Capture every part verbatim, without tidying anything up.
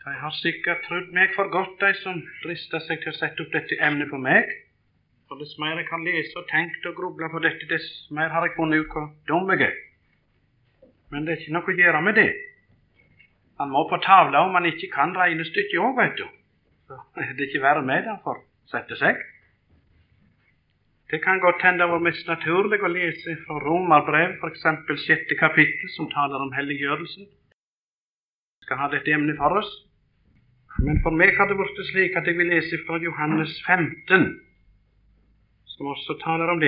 De har sikkert trodd meg for godt, de som drister seg til å sette opp dette emnet for meg. For dess mer jeg kan lese og tenke og gruble på dette, dess mer har jeg funnet ut hvor dum jeg er. Men det er ikke noe å gjøre med det. Han må på tavla om han ikke kan regnestykket også, vet du. Så er det ikke være med der for å sette seg. Det kan godt hende det var mest naturlig å lese fra Romerbrev, for eksempel sjette kapittel, som taler om helliggjørelsen. Vi skal ha dette emnet for oss. Men for meg har det vært slik at jeg vil lese fra Johannes femten, som også taler om det.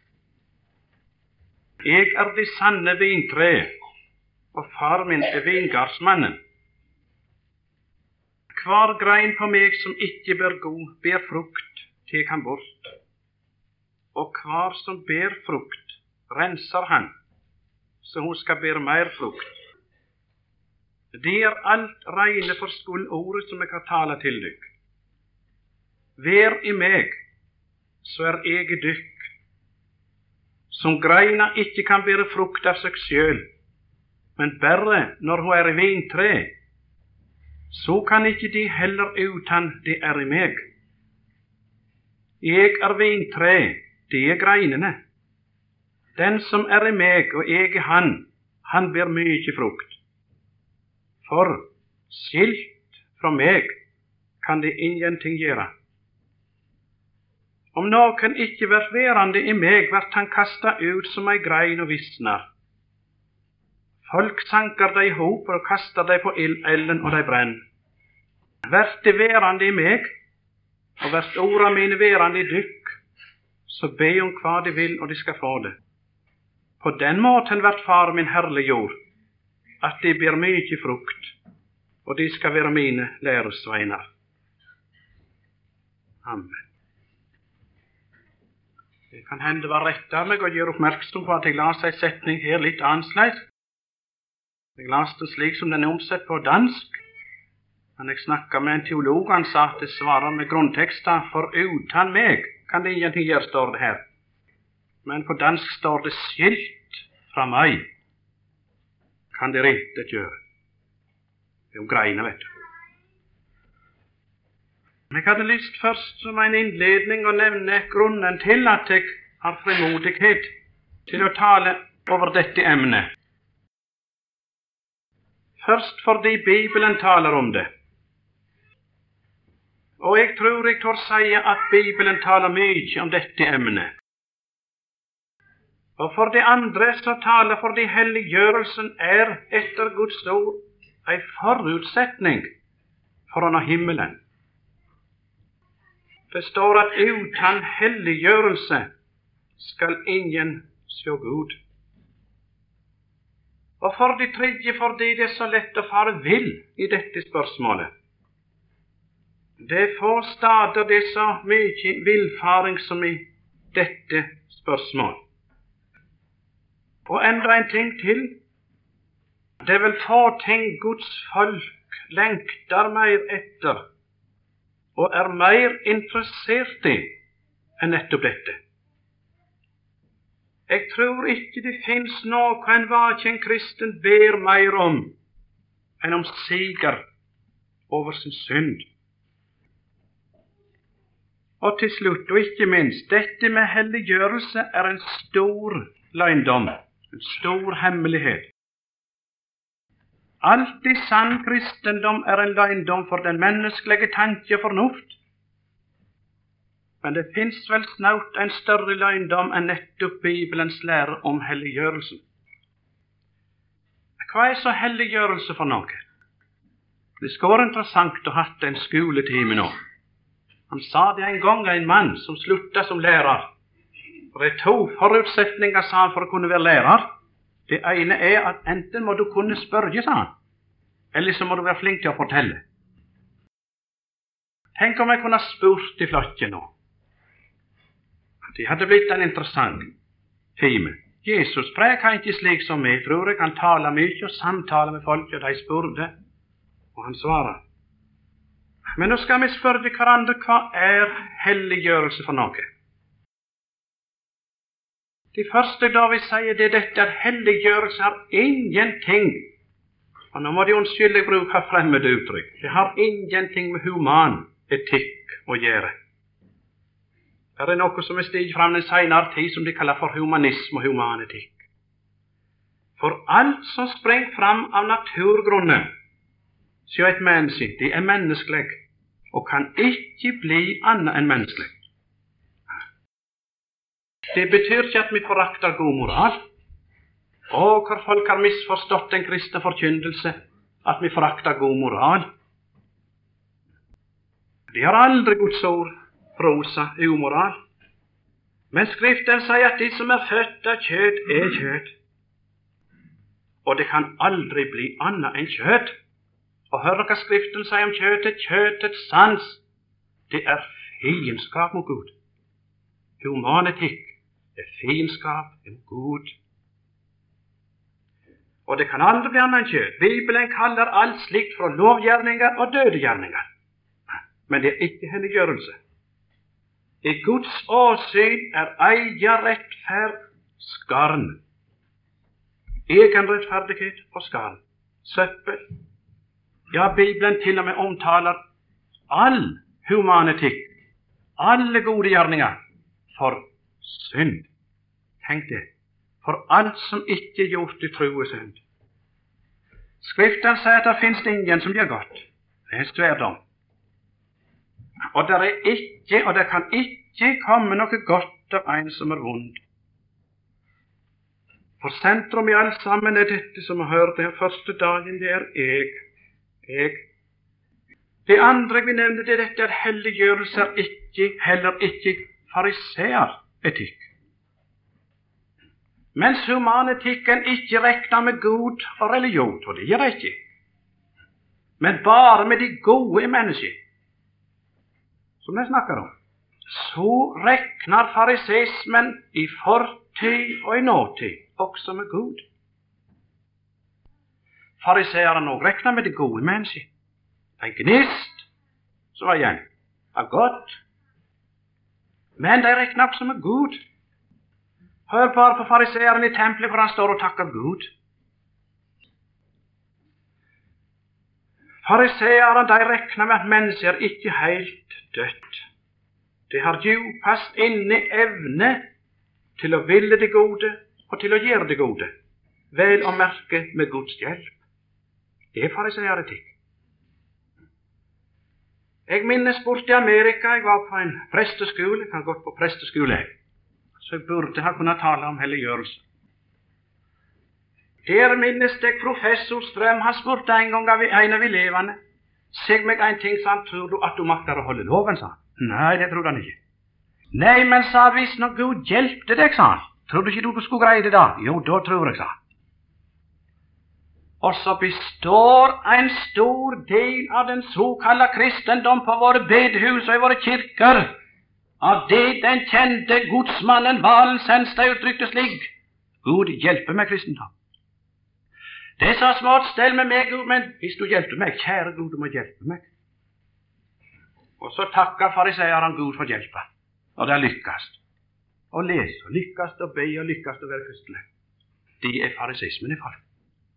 Jeg er det sanne vintre, og far min er vingardsmannen. Hver grein på meg som ikke ber god, ber frukt, tek han bort. Og hver som ber frukt, renser han, så hun skal bære mer frukt. Det er alt reine for skolordet som jeg har talt til dykk. Vær i meg, så er jeg i dykk. Som greina ikke kan bære frukt av seg sjøl, men bare når hun er i vintre, så kan ikke de heller utan de er i meg. Jeg er vintre, det er greinene. Den som er i meg, og jeg i han, han bærer mye frukt. For skilt fra meg kan det ingenting gjøre. Om noen ikke blir værende i meg, blir han kastet ut som ei grein og visner. Folk sanker de i hop og kaster de på elden, og de brenner. Vert de værende i meg, og vert orda mine værende i dykk, så be om hva de vil, og de skal få det. På den måten vert far min herliggjord, at de ber mye frukt, og de skal være mine læresveiner. Amen. Det kan hende det var rett av meg å gjøre oppmerksom på at jeg las en setning her litt annerledes. Jeg las den slik som den er omsett på dansk, men jeg snakket med en teolog, han sa at det svarer med grunntekster, for utan meg kan det ingenting gjøre, står det her. Men på dansk står det skilt fra meg. Kan det intet gjøre. Det er jo greiner, vet du. Jeg hadde lyst først som en innledning å nevne grunnen til at jeg har frimodighet til å tale over dette emnet. Først fordi Bibelen taler om det. Og jeg tror jeg tør si at Bibelen taler mye om dette emnet. Og for det andre så taler fordi helliggjørelsen er etter Guds ord en forutsetning for å nå himmelen. Det står at uten helliggjørelse skal ingen se Gud. Og for det tredje fordi det er så lett å fare vill i dette spørsmålet. Det er få stader det er så mye villfaring som i dette spørsmål. Og enda en ting til. Det vil få ting Guds folk lengter mer etter, og er mer interessert i enn nettopp dette. Jeg tror ikke det finnes noe en vaken kristen ber mer om enn om siger over sin synd. Og til slutt, og ikke minst, dette med helliggjørelse er en stor løgndom. En stor hemmelighet. Alt i sann kristendom er en løgndom for den menneskelige tanke og fornuft. Men det finnes vel snart en større løgndom enn nettopp Bibelens lære om helliggjørelsen. Hva er så helliggjørelse for noe? Det skulle være interessant å ha hatt en skoletime nå. Han sa det en gang, en mann som sluttet som lærer. For det er to forutsetninger, sa han, for å kunne være lærer. Det ene er at enten må du kunne spørre, sa han, eller så må du være flink til å fortelle. Tenk om jeg kunne spurt i flokken nå. Det hadde blitt en interessant time. Jesus preker ikke slik som vi, tror jeg. Han taler mye og samtaler med folk, og de spurte, og han svarer. Men nå skal vi spørre hverandre, hva er helliggjørelse for noe? Det første da vi sier det, dette at helliggjørelse har ingenting Og nå må de unnskylde jeg bruker fremmede uttrykk. Det har ingenting med human etikk å gjøre. Det er noe som er stiget fram den senere tid som de kaller for humanisme og human etikk. For alt som sprenger fram av naturgrunnen, så et menneske, det er menneskelig, og kan ikke bli annet enn menneskelig. Det betyr ikke at vi forakter god moral, og hvor folk har misforstått den kristne forkynnelse, at vi forakter god moral. De har aldri Guds ord prosa umoral. Men Skriften sier at de som er født av kjøtt, er kjøtt. Og det kan aldri bli annet enn kjøtt. Og hør hva Skriften sier om kjøttet. Kjøttets sans, det er fiendskap mot Gud. Human etikk er fiendskap mot Gud. Og det kan aldri bli annet enn kjøtt. Bibelen kaller alt slikt for lovgjerninger og døde gjerninger. Men det er ikke helliggjørelse. I Guds åsyn er eia rettferd skarn. Egen rettferdighet og skarn. Søppel. Ja, Bibelen til og med omtaler all human etikk, alle gode gjerninger, for synd. Tenk det. For alt som ikke er gjort i tro og synd. Skriften sier at det finnes ingen som gjør godt. Det er en sværdom. Og det er ikke, og det kan ikke komme noe godt av en som er vond. For sentrum i alt sammen er dette som vi hørte her første dagen, det er jeg. Jeg. Det andre vi nevnte, det er dette at helliggjørelse er ikke, heller ikke fariseeretikk. Mens humanetikken ikke regner med god og religion, og det gjør det ikke, men bare med de gode mennesker, som jeg snakker om, så regner fariseismen i fortid og i nåtid også med Gud. Fariseerne også regner med de gode mennesker. En gnist som var igjen av godt, men de regner også med Gud. Hør bare på fariseeren i tempelet, hvor han står og takker Gud. Fariseeren, de regner med at mennesket er ikke helt dødt. De har djupast inne evne til å ville det gode og til å gjøre det gode, vel å merke med Guds hjelp. Det er fariseeretikk. Jeg minnes bort i Amerika, jeg var på en presteskole, jeg har gått på presteskole, så jeg burde ha kunnet tale om helliggjørelse. Der minnes jeg professor Strøm, han spurte en gang av en av elevene, «Seg meg en ting, sa han, tror du at du makter å holde loven», sa han. Nei, det trodde han ikke. Nei, men sa hvis når Gud hjelpte deg, sa han, tror du ikke du skulle greie det da? Jo, da tror jeg, sa han. Og så består en stor del av den såkalte kristendom på våre bedehus og i våre kirker av det den kjente godsmannen Valen Sennstad uttrykte slik: Gud hjelpe meg, kristendom. Det er så smått stell med meg, Gud, men hvis du hjelper meg, kjære Gud, du må hjelpe meg. Og så takker fariseeren Gud for hjelpa, og det er lykkast. Å lese, og lykkast å be, og lykkast å være kristelig. Det er farisismen i folk.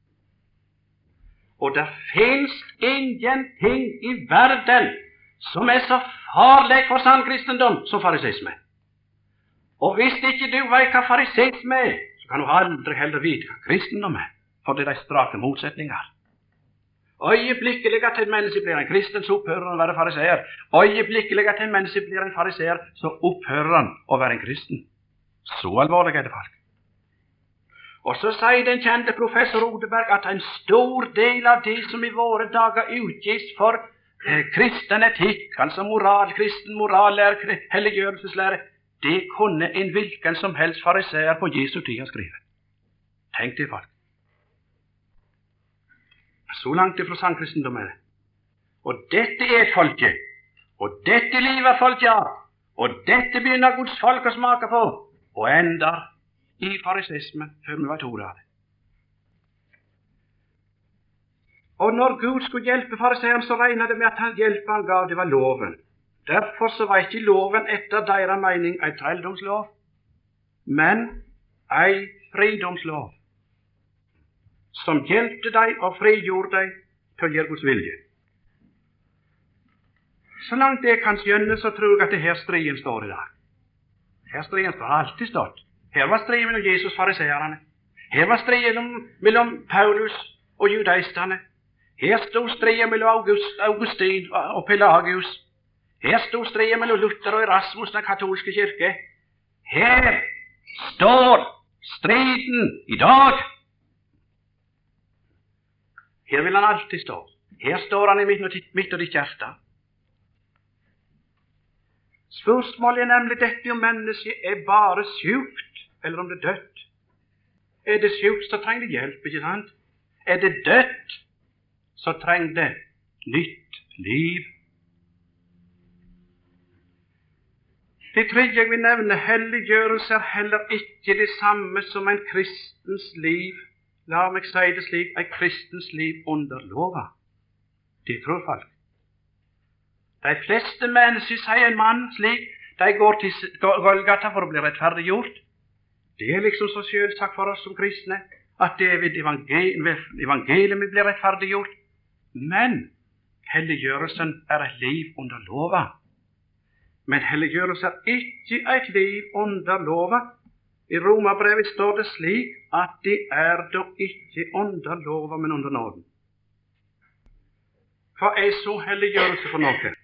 Og det finnes ingenting i verden som er så farlig for sann kristendom som farisisme. Og hvis ikke du vet hva farisisme er, så kan du aldri heller vite hva kristendom er, for det er de strake motsetninger. Øyeblikkelig at en menneske blir en kristen, så opphører han å være fariseer. Øyeblikkelig at en menneske blir en fariseer, så opphører han å være en kristen. Så alvorlig er det, folk. Og så sier den kjente professor Odeberg at en stor del av de som i våre dager utgis for eh, kristen etikk, altså moral, kristen morallære, helliggjørelseslære, det kunne en hvilken som helst fariseer på Jesu tid ha skrevet. Tenk det, folk. Så langt ifra sann kristendom er det. Og dette er folket, og dette livet folk, ja, og dette begynner Guds folk å smake på, og ender i farisisme før vi var to av det. Og når Gud skulle hjelpe fariseeren, så regnet det med at han hjelpe han gav, det var loven. Derfor så var ikke loven etter deres mening en trelldomslov, men en fridomslov. som hjelpte deg og frigjorde deg til å gjøre Guds vilje. Så langt jeg kan skjønne, så tror jeg at det her striden står i dag. Her striden står alltid stått. Her var striden mellom Jesus og fariseerne. Her var striden mellom Paulus og judaistene. Her stod striden mellom August, Augustin og Pelagius. Her stod striden mellom Luther og Erasmus, den katolske kirke. Her står striden i dag. Her vil han alltid stå. Her står han i midt av ditt hjerte. Spørsmålet er nemlig dette om mennesket er bare sjukt, eller om det er dødt. Er det sjukt, så trenger det hjelp, ikke sant? Er det dødt, så trenger det nytt liv. Det tredje jeg vil nevne, helliggjørelse er heller ikke det samme som en kristens liv. La meg si det slik, en kristens liv under lova. Det tror folk. De fleste mennesker, sier en mann slik, de går til Golgata for å bli rettferdiggjort. Det er liksom så selvsagt for oss som kristne, at det er ved evangeliet vi blir rettferdiggjort. Men helliggjørelsen er et liv under lova. Men helliggjørelse er ikke et liv under lova. I Romerbrevet står det slik at det er da ikke under lova, men under nåden. Hva er så helliggjørelse for noe?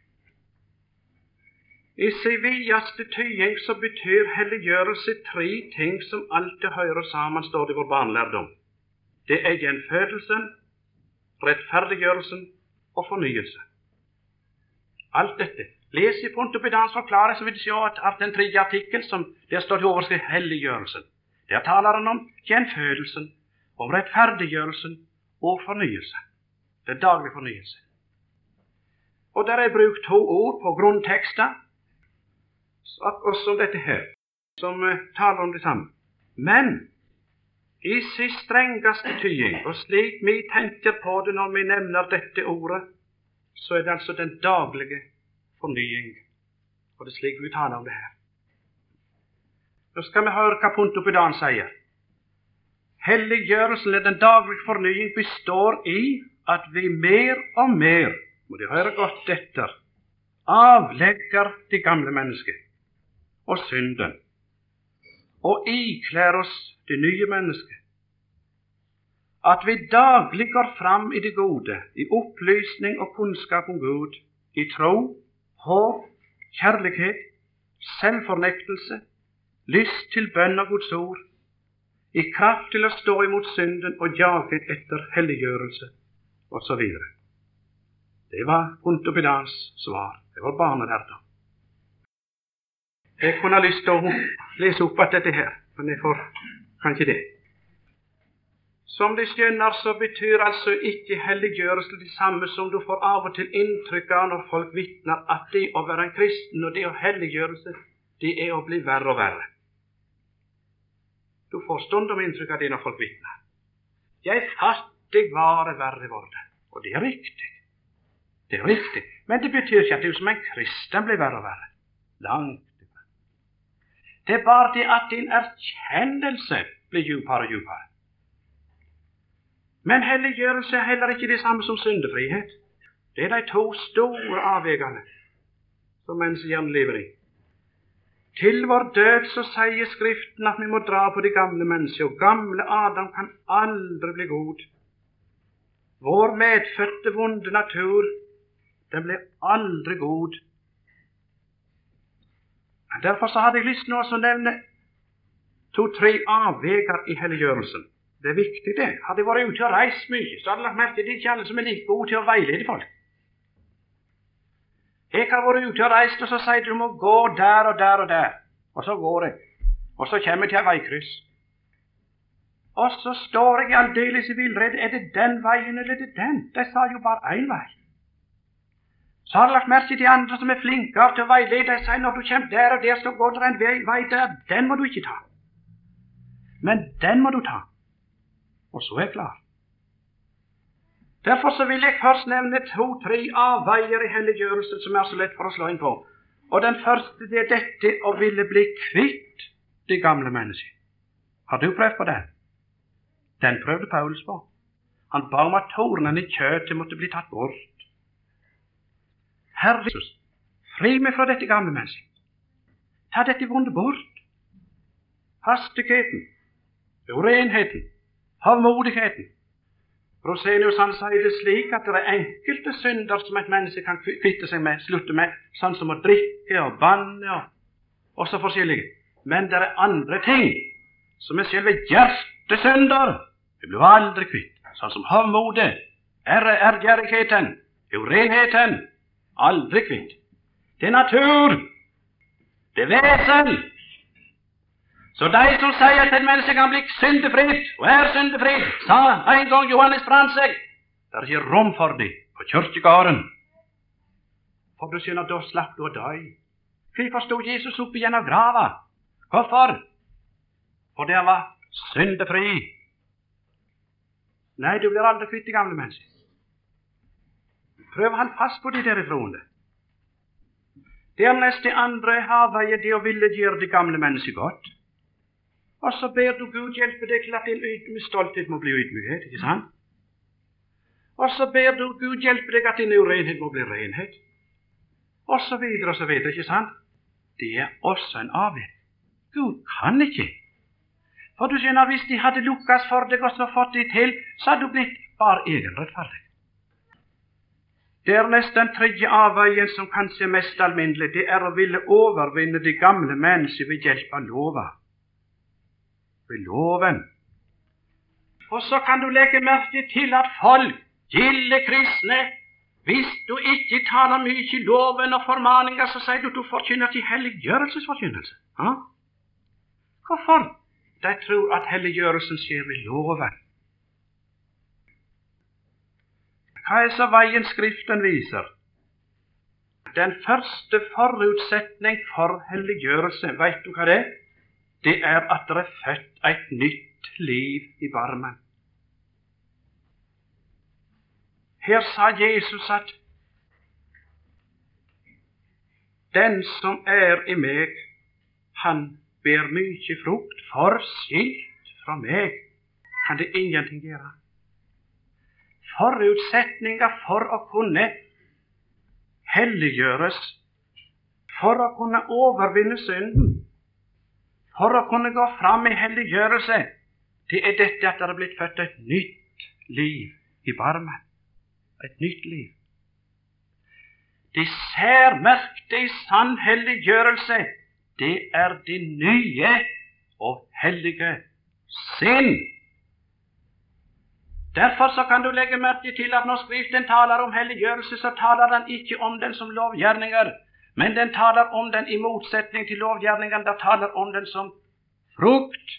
I sin videste tyding så betyr helliggjørelse tre ting som alltid hører sammen, står det i vår barnelærdom. Det er gjenfødelsen, rettferdiggjørelsen og fornyelse. Alt dette. Les i Pontopidans forklaring, så vil du se at den tredje artikkel som der står til overskrift helliggjørelsen. Der taler han om gjenfødelsen, om rettferdiggjørelsen og fornyelse. Det er daglig fornyelse. Og der er brukt to ord på grunntekster, også om dette her, som uh, taler om det samme. Men i sin strengeste tyding, og slik vi tenker på det når vi nevner dette ordet, så er det altså den daglige fornying. Og det er slik vi taler om det her. Nå skal vi høre hva Pontopidan sier. Helliggjørelsen eller den daglige fornying består i at vi mer og mer, må de høre godt etter, avlegger det gamle mennesket og synden, og iklærer oss det nye mennesket. At vi daglig går fram i det gode, i opplysning og kunnskap om Gud, i tro, håp, kjærlighet, selvfornektelse, lyst til bønn og Guds ord, i kraft til å stå imot synden og jage etter helliggjørelse, og så videre. Det var Pontopidans svar. Det var barnelærdom. Jeg kunne ha lyst til å lese opp at dette her, men jeg får kanskje det. Som de skjønner, så betyr altså ikke helliggjørelse det samme som du får av og til inntrykk av når folk vitner, at det å være en kristen og det å helliggjørelse, det er å bli verre og verre. Du får stundom inntrykk av det når folk vitner. Jeg fattig var verre var det, og det er riktig. Det er riktig, men det betyr ikke at du som en kristen blir verre og verre. Langt. Det er bare det at din erkjennelse blir djupere og djupere. Men helliggjørelse er heller ikke det samme som syndefrihet. Det er de to store avvegene som menneskehjernen lever i. Til vår død så sier Skriften at vi må dra på det gamle mennesket, og gamle Adam kan aldri bli god. Vår medfødte vonde natur, den blir aldri god. Derfor så hadde jeg lyst til å nevne to-tre avveger i helliggjørelsen. Det er viktig det. Hadde jeg vært ute og reist mye, så hadde jeg lagt merke til det ikke alle som er like gode til å veilede folk. Jeg har vært ute og reist, og så sier du må gå der og der og der. Og så går jeg. Og så kommer jeg til en veikryss. Og så står jeg aldeles i villrede. Er det den veien, eller er det den? De sa jo bare én vei. Så har jeg lagt merke til de andre som er flinkere til å veilede. De sier når du kommer der og der, så går det en vei, vei der. Den må du ikke ta. Men den må du ta. Og så er jeg klar. Derfor så vil jeg først nevne to-tre avveier i helliggjørelsen som er så lett for å slå inn på. Og den første det er dette å ville bli kvitt det gamle mennesket. Har du prøvd på den? Den prøvde Paulus på. Han ba om at tornene i kjøttet måtte bli tatt bort. Herre Jesus, fri meg fra dette gamle mennesket. Ta dette vonde bort. Hastigheten, urenheten, havmodigheten. Rosenius han sier det slik at det er enkelte synder som et menneske kan kvitte seg med, slutte med, sånn som å drikke og banne og, og så forskjellige. Men det er andre ting som er selve hjertesynder. Det blir aldri kvitt, sånn som havmode, ærgjerrigheten, urenheten. Aldri kvitt. Det er natur. Det er vesen. Så de som sier at et menneske kan bli syndefritt, og er syndefritt, sa en gang Johannes Brandtzæg, det er ikke rom for dem på kirkegården. For du skjønner, da slapp du å dø. Hvorfor stod Jesus opp igjen av grava? Hvorfor? For det var syndefri. Nei, du blir aldri kvitt de gamle mennesker. Prøv han fast på de derifrående. Dernest det andre havveie det å ville gjøre de gamle mennesker godt. Og så ber du Gud hjelpe deg til at din ydmyk stolthet må bli ydmykhet, ikke sant? Og så ber du Gud hjelpe deg at din urenhet må bli renhet. Og så videre og så videre, ikke sant? Det er også en avvik. Gud kan ikke. For du skjønner, hvis de hadde lukkes for deg og så fått de til, så hadde du blitt bare egenrettferdig. Dernest den tredje avveien som kanskje er mest alminnelig, det er å ville overvinne de gamle mennesker ved hjelp av lova. Ved loven. Og så kan du legge merke til at folk, gilde kristne, hvis du ikke taler mye i loven og formaninger, så sier du at du forkynner til helliggjørelsesforkynnelse. Ja? Hvorfor? De tror at helliggjørelsen skjer ved loven. Hva er så veien Skriften viser? Den første forutsetning for helliggjørelse, vet du hva det er? Det er at det er født et nytt liv i barmen. Her sa Jesus at den som er i meg, han ber mye frukt, for skilt fra meg kan det ingenting gjøre. Forutsetninger for å kunne helliggjøres, for å kunne overvinne synden, for å kunne gå fram i helliggjørelse, det er dette at det er blitt født et nytt liv i barmen. Et nytt liv. Det særmerkte i sann helliggjørelse, det er det nye og hellige sinn. Derfor så kan du legge merke til at når Skriften taler om helliggjørelse, så taler den ikke om den som lovgjerninger, men den taler om den i motsetning til lovgjerningene, den taler om den som frukt.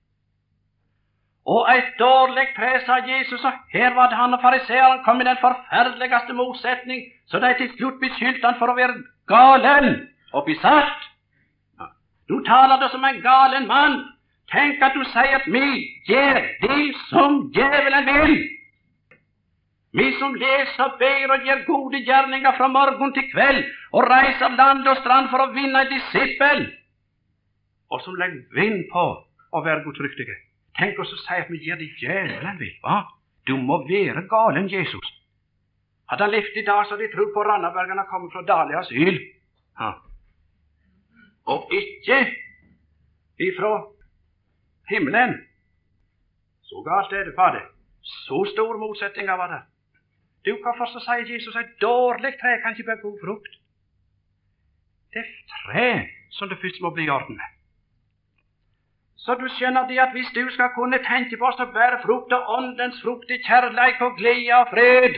Og et dårlig tre, sa Jesus, og her var det han og fariseeren kom i den forferdeligste motsetning, så de til slutt beskyldte han for å være galen og besatt. Du taler da som en galen mann. Tenk at du sier at vi gjør det som djevelen vil. Vi som leser og ber og gjør gode gjerninger fra morgen til kveld, og reiser land og strand for å vinne en disippel, og som legger vind på å være godtryktige. Tenk oss å si at vi gjør det djevelen vil, hva? Du må være galen, Jesus. Hadde han levd i dag, så hadde de trodd på Randaberg han kommet fra Dali asyl. Ja. Og ikke ifra himmelen. Så galt er det, fader. Så stor motsetning var det. Du, hvorfor så sier Jesus et dårlig tre kan ikke bære god frukt? Det er tre som det først må bli i orden med. Så du skjønner det at hvis du skal kunne tenke på oss å bære frukt og åndens frukt i kjærleik og glede og fred,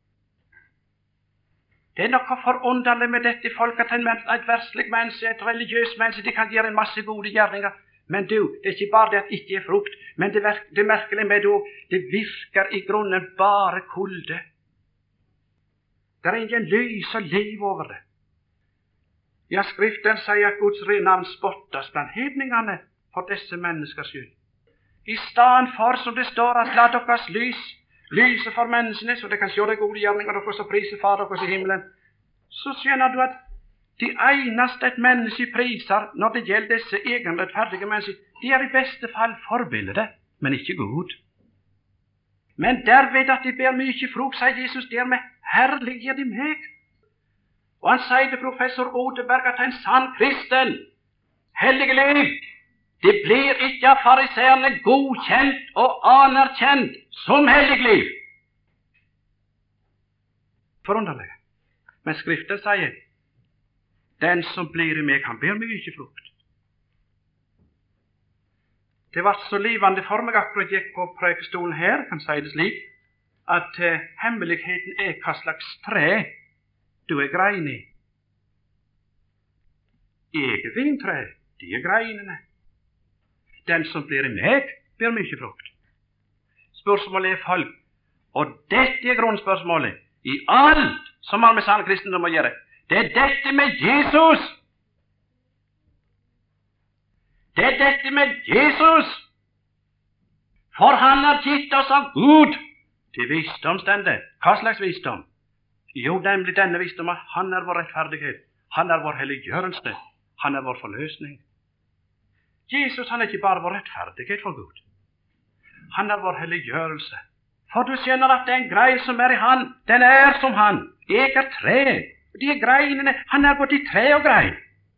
det er noe forunderlig med dette folk at et verslig menneske, et religiøst menneske, de kan gjøre en masse gode gjerninger. Men du, det er ikke bare det at det ikke er frukt, men det, virker, det merkelige med det, det virker i grunnen bare kulde. Det er ingen lys og liv over det. Ja, Skriften sier at Guds navn spottes blant hedningene for disse menneskers skyld. I stedet for, som det står, at la deres lys lyse for menneskene, så de kan se de gode gjerninger deres og prise Far deres i himmelen, så skjønner du at de eneste et menneske priser når det gjelder disse egenrettferdige mennesker, de er i beste fall forbildet, men ikke Gud. Men derved at de ber mye frukt, sier Jesus, dermed herliggjør de meg. Og han sier til professor Odeberg at en sann kristen, hellige liv, det blir ikke av fariseerne godkjent og anerkjent som hellig liv. Forunderlig. Men Skriften sier, den som blir i meg, han ber mye frukt. Det var så livende for meg akkurat gikk på prekestolen her, kan si det slik, at uh, hemmeligheten er hva slags tre du er grein i. Jeg er vintre, de er greinene. Den som blir i meg, blir mye frukt. Spørsmålet er folk, og dette er grunnspørsmålet i alt som har med sann kristendom å gjøre. Det er dette med Jesus. Det er dette med Jesus. For han har gitt oss av Gud til visdomstende. Hva slags visdom? Jo, nemlig denne visdom at han er vår rettferdighet. Han er vår helliggjørelse. Han er vår forløsning. Jesus, han er ikke bare vår rettferdighet for Gud. Han er vår helliggjørelse. For du skjønner at den grein som er i han, den er som han. Jeg er tre. De er greinene. Han er både tre og grein.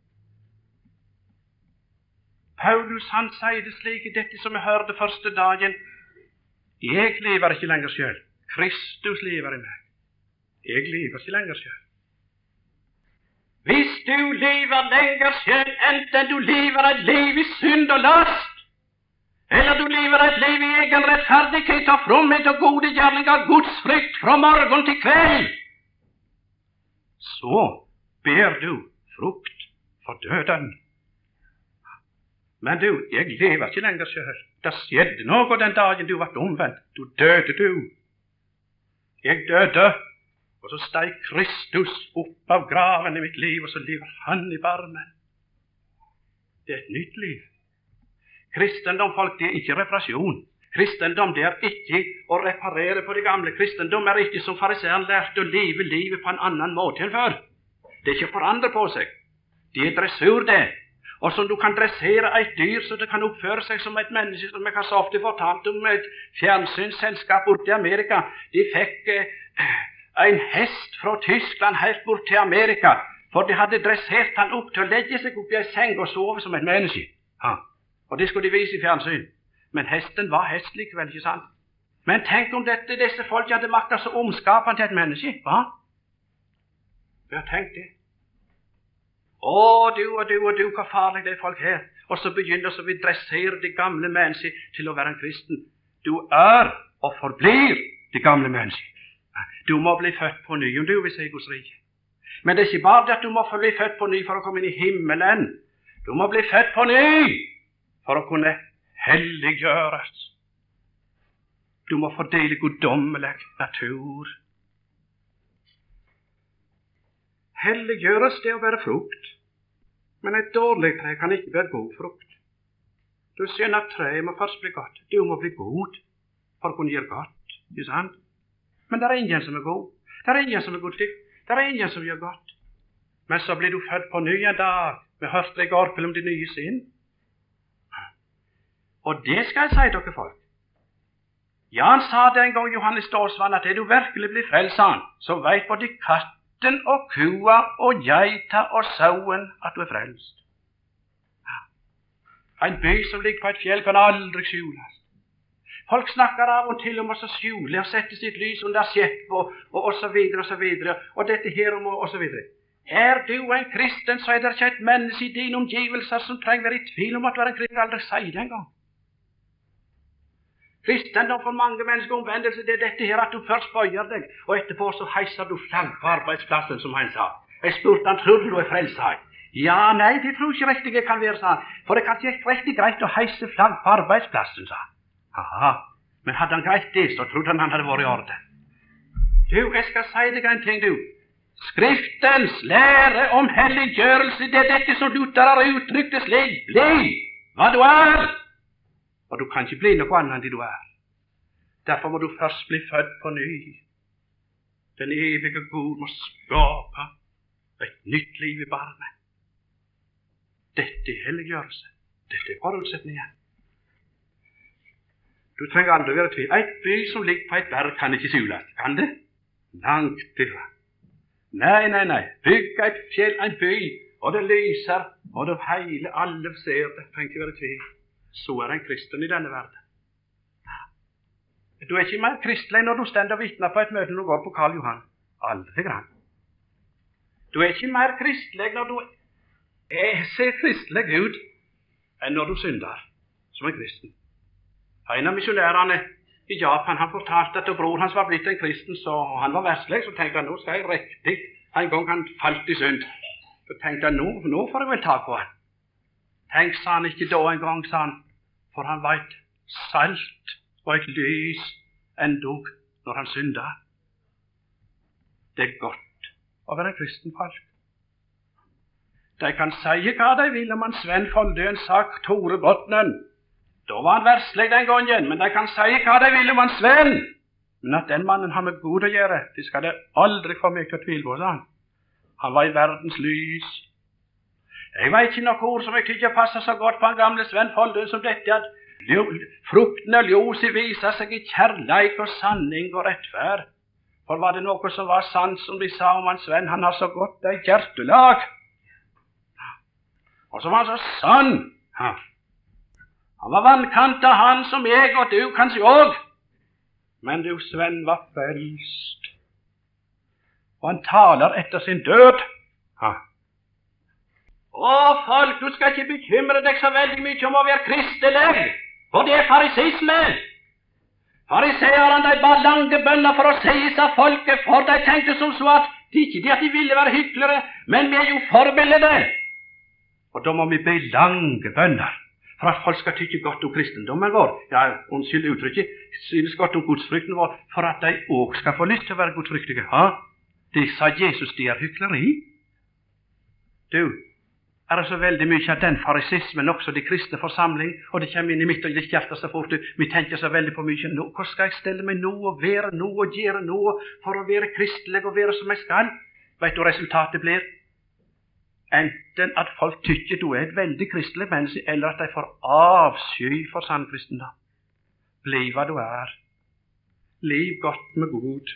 Paulus, han sier det slik i dette som jeg hørte første dagen. Jeg lever ikke lenger selv. Kristus lever i meg. Jeg lever ikke lenger selv. Hvis du lever lenger selv, enten du lever et liv i synd og last, eller du lever et liv i egen rettferdighet og fromhet og gode gjerninger, Guds frykt fra morgen til kveld, så ber du frukt for døden. Men du, jeg lever ikke lenger selv. Det skjedde noe den dagen du ble omvendt. Du døde, du. Jeg døde, og så steg Kristus opp av graven i mitt liv, og så lever han i barmen. Det er et nytt liv. Kristendom, folk, det er ikke reparasjon. Kristendom, det er ikke å reparere på det gamle. Kristendom er ikke som fariseeren lærte å leve livet på en annen måte enn før. Det er ikke å forandre på seg. Det er dressur, det. Og som du kan dressere et dyr så det kan oppføre seg som et menneske, som jeg har så ofte fortalt om et fjernsynsselskap borte i Amerika. De fikk eh, en hest fra Tyskland helt bort til Amerika, for de hadde dressert han opp til å legge seg opp i en seng og sove som et menneske. Ja. Og det skulle de vise i fjernsyn. Men hesten var hest likevel, ikke sant? Men tenk om dette, disse folk hadde makta så omskapende til et menneske. Hva? Ja, tenk det. Å, du og du og du, hva farlig det er folk her. Og så begynner så vi dressere det gamle mennesket til å være en kristen. Du er og forblir det gamle mennesket. Du må bli født på ny, om du vil se Guds rike. Men det er ikke bare det at du må bli født på ny for å komme inn i himmelen. Du må bli født på ny for å kunne helliggjøres. Du må fordele guddommelig natur. Helliggjøres det å være frukt, men et dårlig tre kan ikke være god frukt. Du skjønner at treet må først bli godt. Du må bli god for å kunne gjøre godt, ikke sant? Men det er ingen som er god. Det er ingen som er godtig. Det er ingen som gjør godt. Men så blir du født på ny en dag. Vi hørte i går om de nye sinn. Og det skal jeg si dere folk. Ja, han sa det en gang, Johannes Stålsvann, at er du virkelig blir frelst, så vet både katten og kua og geita og sauen at du er frelst. En by som ligger på et fjell kan aldri skjules. Folk snakker av og til om å skjule og sette sitt lys under skjepp og, og, og så videre og så videre, og dette her om og, og så videre. Er du en kristen, så er det ikke et menneske i dine omgivelser som trenger være i tvil om at du er en kristen. Aldri si det en gang. Kristendom for mange mennesker omvendelse, det er dette her at du først bøyer deg, og etterpå så heiser du flagg på arbeidsplassen, som han sa. Jeg spurte han, tror du er frelst, sa jeg. Ja, nei, det tror ikke riktig jeg kan være, sa han. For det kan ikke riktig greit å heise flagg på arbeidsplassen, sa han. Aha, men hadde han greit det, så trodde han han hadde vært i orden. Du, jeg skal si deg en ting, du. Skriftens lære om helliggjørelse, det er dette som Luther har uttrykt det slik. Bli hva du er. Og du kan ikke bli noe annet enn det du er. Derfor må du først bli født på ny. Den evige Gud må skape et nytt liv i barnet. Dette er helliggjørelse. Dette er forutsetningen. Du trenger aldri være i tvil. Et by som ligger på et berg kan ikke skjules, kan det? Langt ifra. Nei, nei, nei. Bygg et fjell, en by, og det lyser, og det hele, alle ser det. Trenger ikke være i tvil. Så er en kristen i denne verden. Du er ikke mer kristelig når du stender og vitner på et møte når du går på Karl Johan. Aldri grann. Du er ikke mer kristelig når du er, ser kristelig ut enn når du synder som en kristen. En av misjonærene i Japan, han fortalte at bror hans var blitt en kristen, så han var verslig, så tenkte han, nå skal jeg riktig. En gang han falt i synd, så tenkte han, nå, nå får jeg vel ta på han. Tenk, sa han ikke da en gang, sa han, for han var et salt og et lys endog når han synda. Det er godt å være en kristen folk. De kan si hva de vil om han Sven Foldøen sak Tore Botnen. Da var han verslig den gangen, men de kan si hva de vil om han Sven. Men at den mannen har med Gud å gjøre, det skal det aldri få meg til å tvile på, sa han. Han var i verdens lys. Jeg vet ikke noe ord som jeg tykker passer så godt på han gamle Sven Foldøen som dette, at frukten og ljoset viser seg i kjærleik og sanning og rettferd. For var det noe som var sant som de sa om han Sven, han har så godt det hjertelag. Og så var han så sann. Ja. Han var vannkant av han som jeg og du kanskje òg. Men du, Sven var frelst. Og han taler etter sin død. Ja. Å, folk, du skal ikke bekymre deg så veldig mye om å være kristelig, for det er farisisme. Fariseerne, de ba lange bønner for å seie folket, for de tenkte som så at det ikke det at de ville være hyklere, men vi er jo forbilder. Og da må vi be lange bønner for at folk skal tykke godt om kristendommen vår. Ja, unnskyld uttrykket, synes godt om godsfrykten vår, for at de også skal få lyst til å være godsfryktige. Ja, de sa Jesus, de er hykleri. Du, er det så veldig mye av den farisismen også de kristne forsamling, og det kommer inn i mitt og ditt hjerte så fort, vi tenker så veldig på mye, nå, hvor skal jeg stelle meg nå, og være nå, og gjøre nå, for å være kristelig og være som jeg skal? Vet du hva resultatet blir? Enten at folk tykker du er et veldig kristelig menneske, eller at de får avsky for sann kristendom. Bli hva du er. Liv godt med Gud.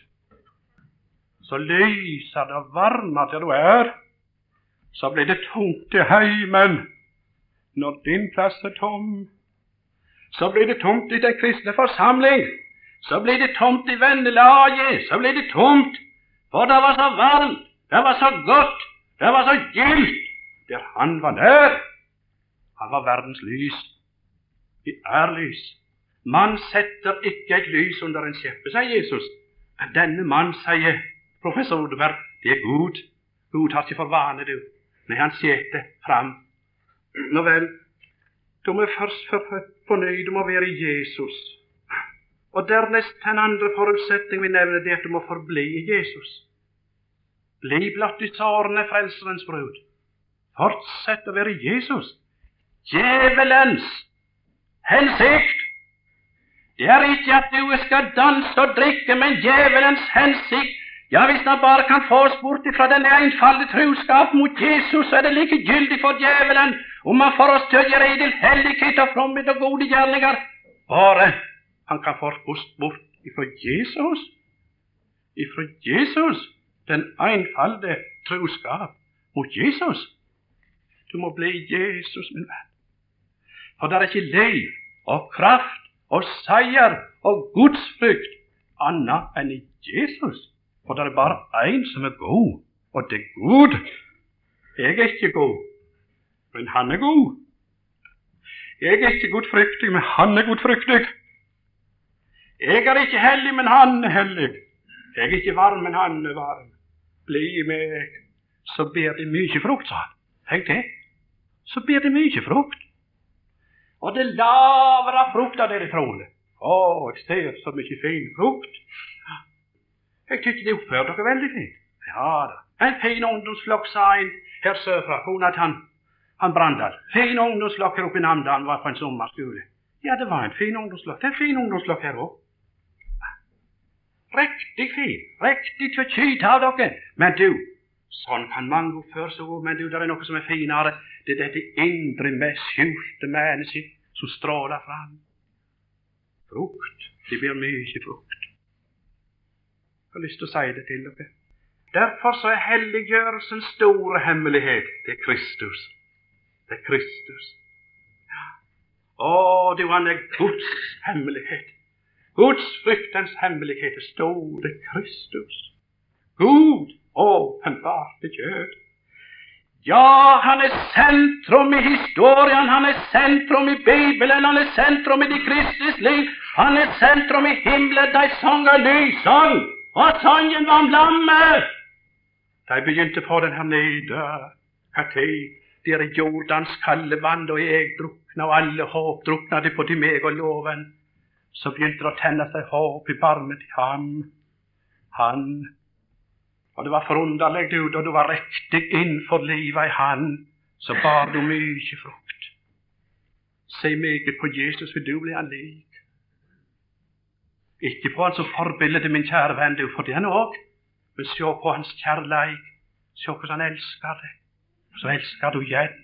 Så lyser det og varmer til du er. Så blir det tomt i heimen når din plass er tom. Så blir det tomt i den kristne forsamling. Så blir det tomt i vennelaget. Så blir det tomt, for det var så varmt, det var så godt, det var så gildt, der han var nær. Han var verdens lys. Vi er lys. Man setter ikke et lys under en kjeppe, sier Jesus. Denne mann, sier professor Odeberg, det er Gud. Gud har ikke for vane, du. Nei, han setter fram. Nå vel, du må først fornøyd om å være i Jesus. Og dernest den andre forutsetning vi nevner, det at du må forbli i Jesus. Bli blott i sårene frelserens brud. Fortsett å være Jesus. Djevelens hensikt, det er ikke at du skal danse og drikke, men djevelens hensikt, ja, hvis han bare kan få oss bort fra denne einfaldige troskap mot Jesus, så er det like gyldig for djevelen om han får oss til å gjøre idel hellighet og fromhet og gode gjerninger. Bare han kan få oss bort ifra Jesus, ifra Jesus, den einfaldige troskap mot Jesus. Du må bli Jesus, min venn. For det er ikke liv og kraft og seier og gudsfrykt annet enn i Jesus. For det er bare en som er god, og det er Gud. Jeg er ikke god, men han er god. Jeg er ikke gudfryktig, men han er gudfryktig. Jeg er ikke hellig, men han er hellig. Jeg er ikke varm, men han er varm. Bli meg, så ber det mye frukt, sa han. Tenk det. Så ber det mye frukt. Og det laver av frukt av dere troende. Å, jeg ser så mye fin frukt. Jeg tykker det oppfører dere veldig fint. Ja da. En fin ungdomsflokk, sa en her sørfra, kona til han, han Brandal. Fin ungdomsflokk her oppe i Namdalen, var på en sommerskole. Ja, det var en fin ungdomsflokk. Det er en fin ungdomsflokk her også. Riktig fin, riktig til å kyte av dere. Men du, sånn kan mange oppføre seg, men du, det er noe som er finere. Det er dette indre med skjulte mennesker som stråler fram. Frukt. Det blir mye frukt. Jeg har lyst til å si det til dere. Derfor så er helliggjørelsens store hemmelighet, det er Kristus. Det er Kristus. Ja. Å, det var en Guds hemmelighet. Guds fryktens hemmelighet er store Kristus. Gud åpenbart i kjød. Ja, han er sentrum i historien, han er sentrum i Bibelen, han er sentrum i de kristnes liv, han er sentrum i himmelen. De sang en ny sang, og sangen var om lammet. De begynte på den her nede, hva tid, der i Jordans kalde vann, og jeg drukna, og alle håp drukna de på til meg og loven. Så begynte det å tenne seg håp i barmen til ham, han. Og det var forunderlig, du, da du var riktig innenfor livet i han, så bar du mye frukt. Se meget på Jesus, for du blir han lik. Ikke på han som forbilde, min kjære venn, du, for det er han også. Men se på hans kjærleik, se hvordan han elsker deg, så elsker du igjen.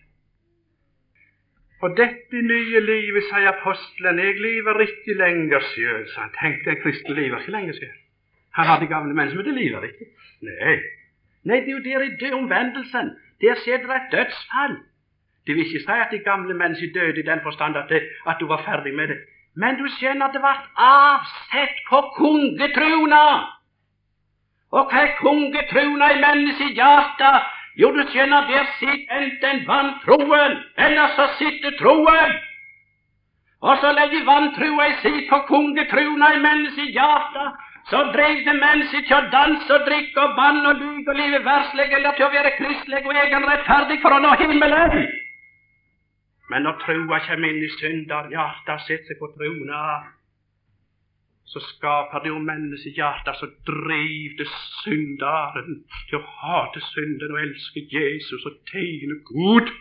Og dette nye livet, sier apostelen, jeg lever ikke lenger selv, så han tenkte en kristen lever ikke lenger selv. Han hadde gamle mennesker, men det lever ikke. Nei, Nei det er jo der i død omvendelsen, der skjer det et dødsfall. Det vil ikke si at de gamle mennesker døde i den forstand at, det, at du var ferdig med det. Men du skjønner at det var avsett på kongetrona. Og hva er kongetrona i menneskets hjerte? Jo, du skjønner, der sitter enten vantroen, eller så sitter troen. Og så legger vantroa i sitt på kongetrona i menneskets hjerte. Så drev det mennesket til å danse og drikke og banne og lyge og live verslig, eller til å være kristelig og egen rettferdig for å nå himmelen. Men når troa kommer inn i synder, hjertet setter seg på trona, så skaper det jo menneskets hjerte, så driver det synderen til å hate synden og elske Jesus og tjene Gud.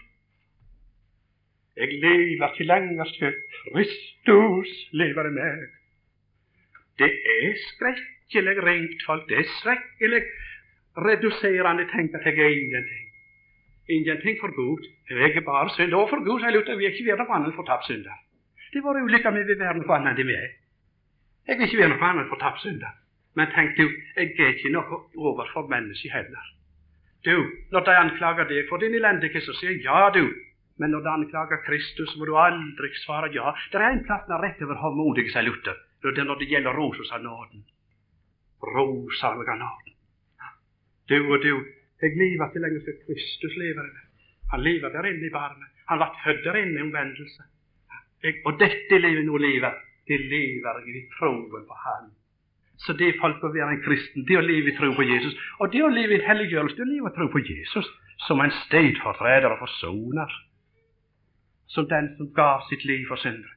Jeg lever ikke lenger, så Kristus lever i meg. Det er skrekkelig ringt folk, det er skrekkelig reduserende tenk at jeg er ingenting. Ingenting for Gud, jeg er bare synd, og for Gud, så jeg vil ikke være noe annet for tapt synder. Det var ulykker med vil være noe annet enn de med. Jeg vil ikke være noe annet for tapt synder. Men tenk du, jeg er ikke noe over for mennesket heller. Du, når de anklager deg for din elendighet, så sier jeg ja du, men når de anklager Kristus, må du aldri svare ja. Det er en plass når rett over håndmodige, sier Luther. Det er når det gjelder rosa av nåden. Rosa av nåden. Du og du, jeg lever ikke lenger så Kristus lever i meg. Han lever der inne i barnet. Han var født der inne i omvendelse. Jeg, og dette livet nå lever, det lever jeg i troen på Han. Så det er folk å være en kristen, det å leve i tro på Jesus, og det å leve i helliggjørelse, det å leve i tro på Jesus, som en stedfortreder og forsoner, som den som gav sitt liv for syndere.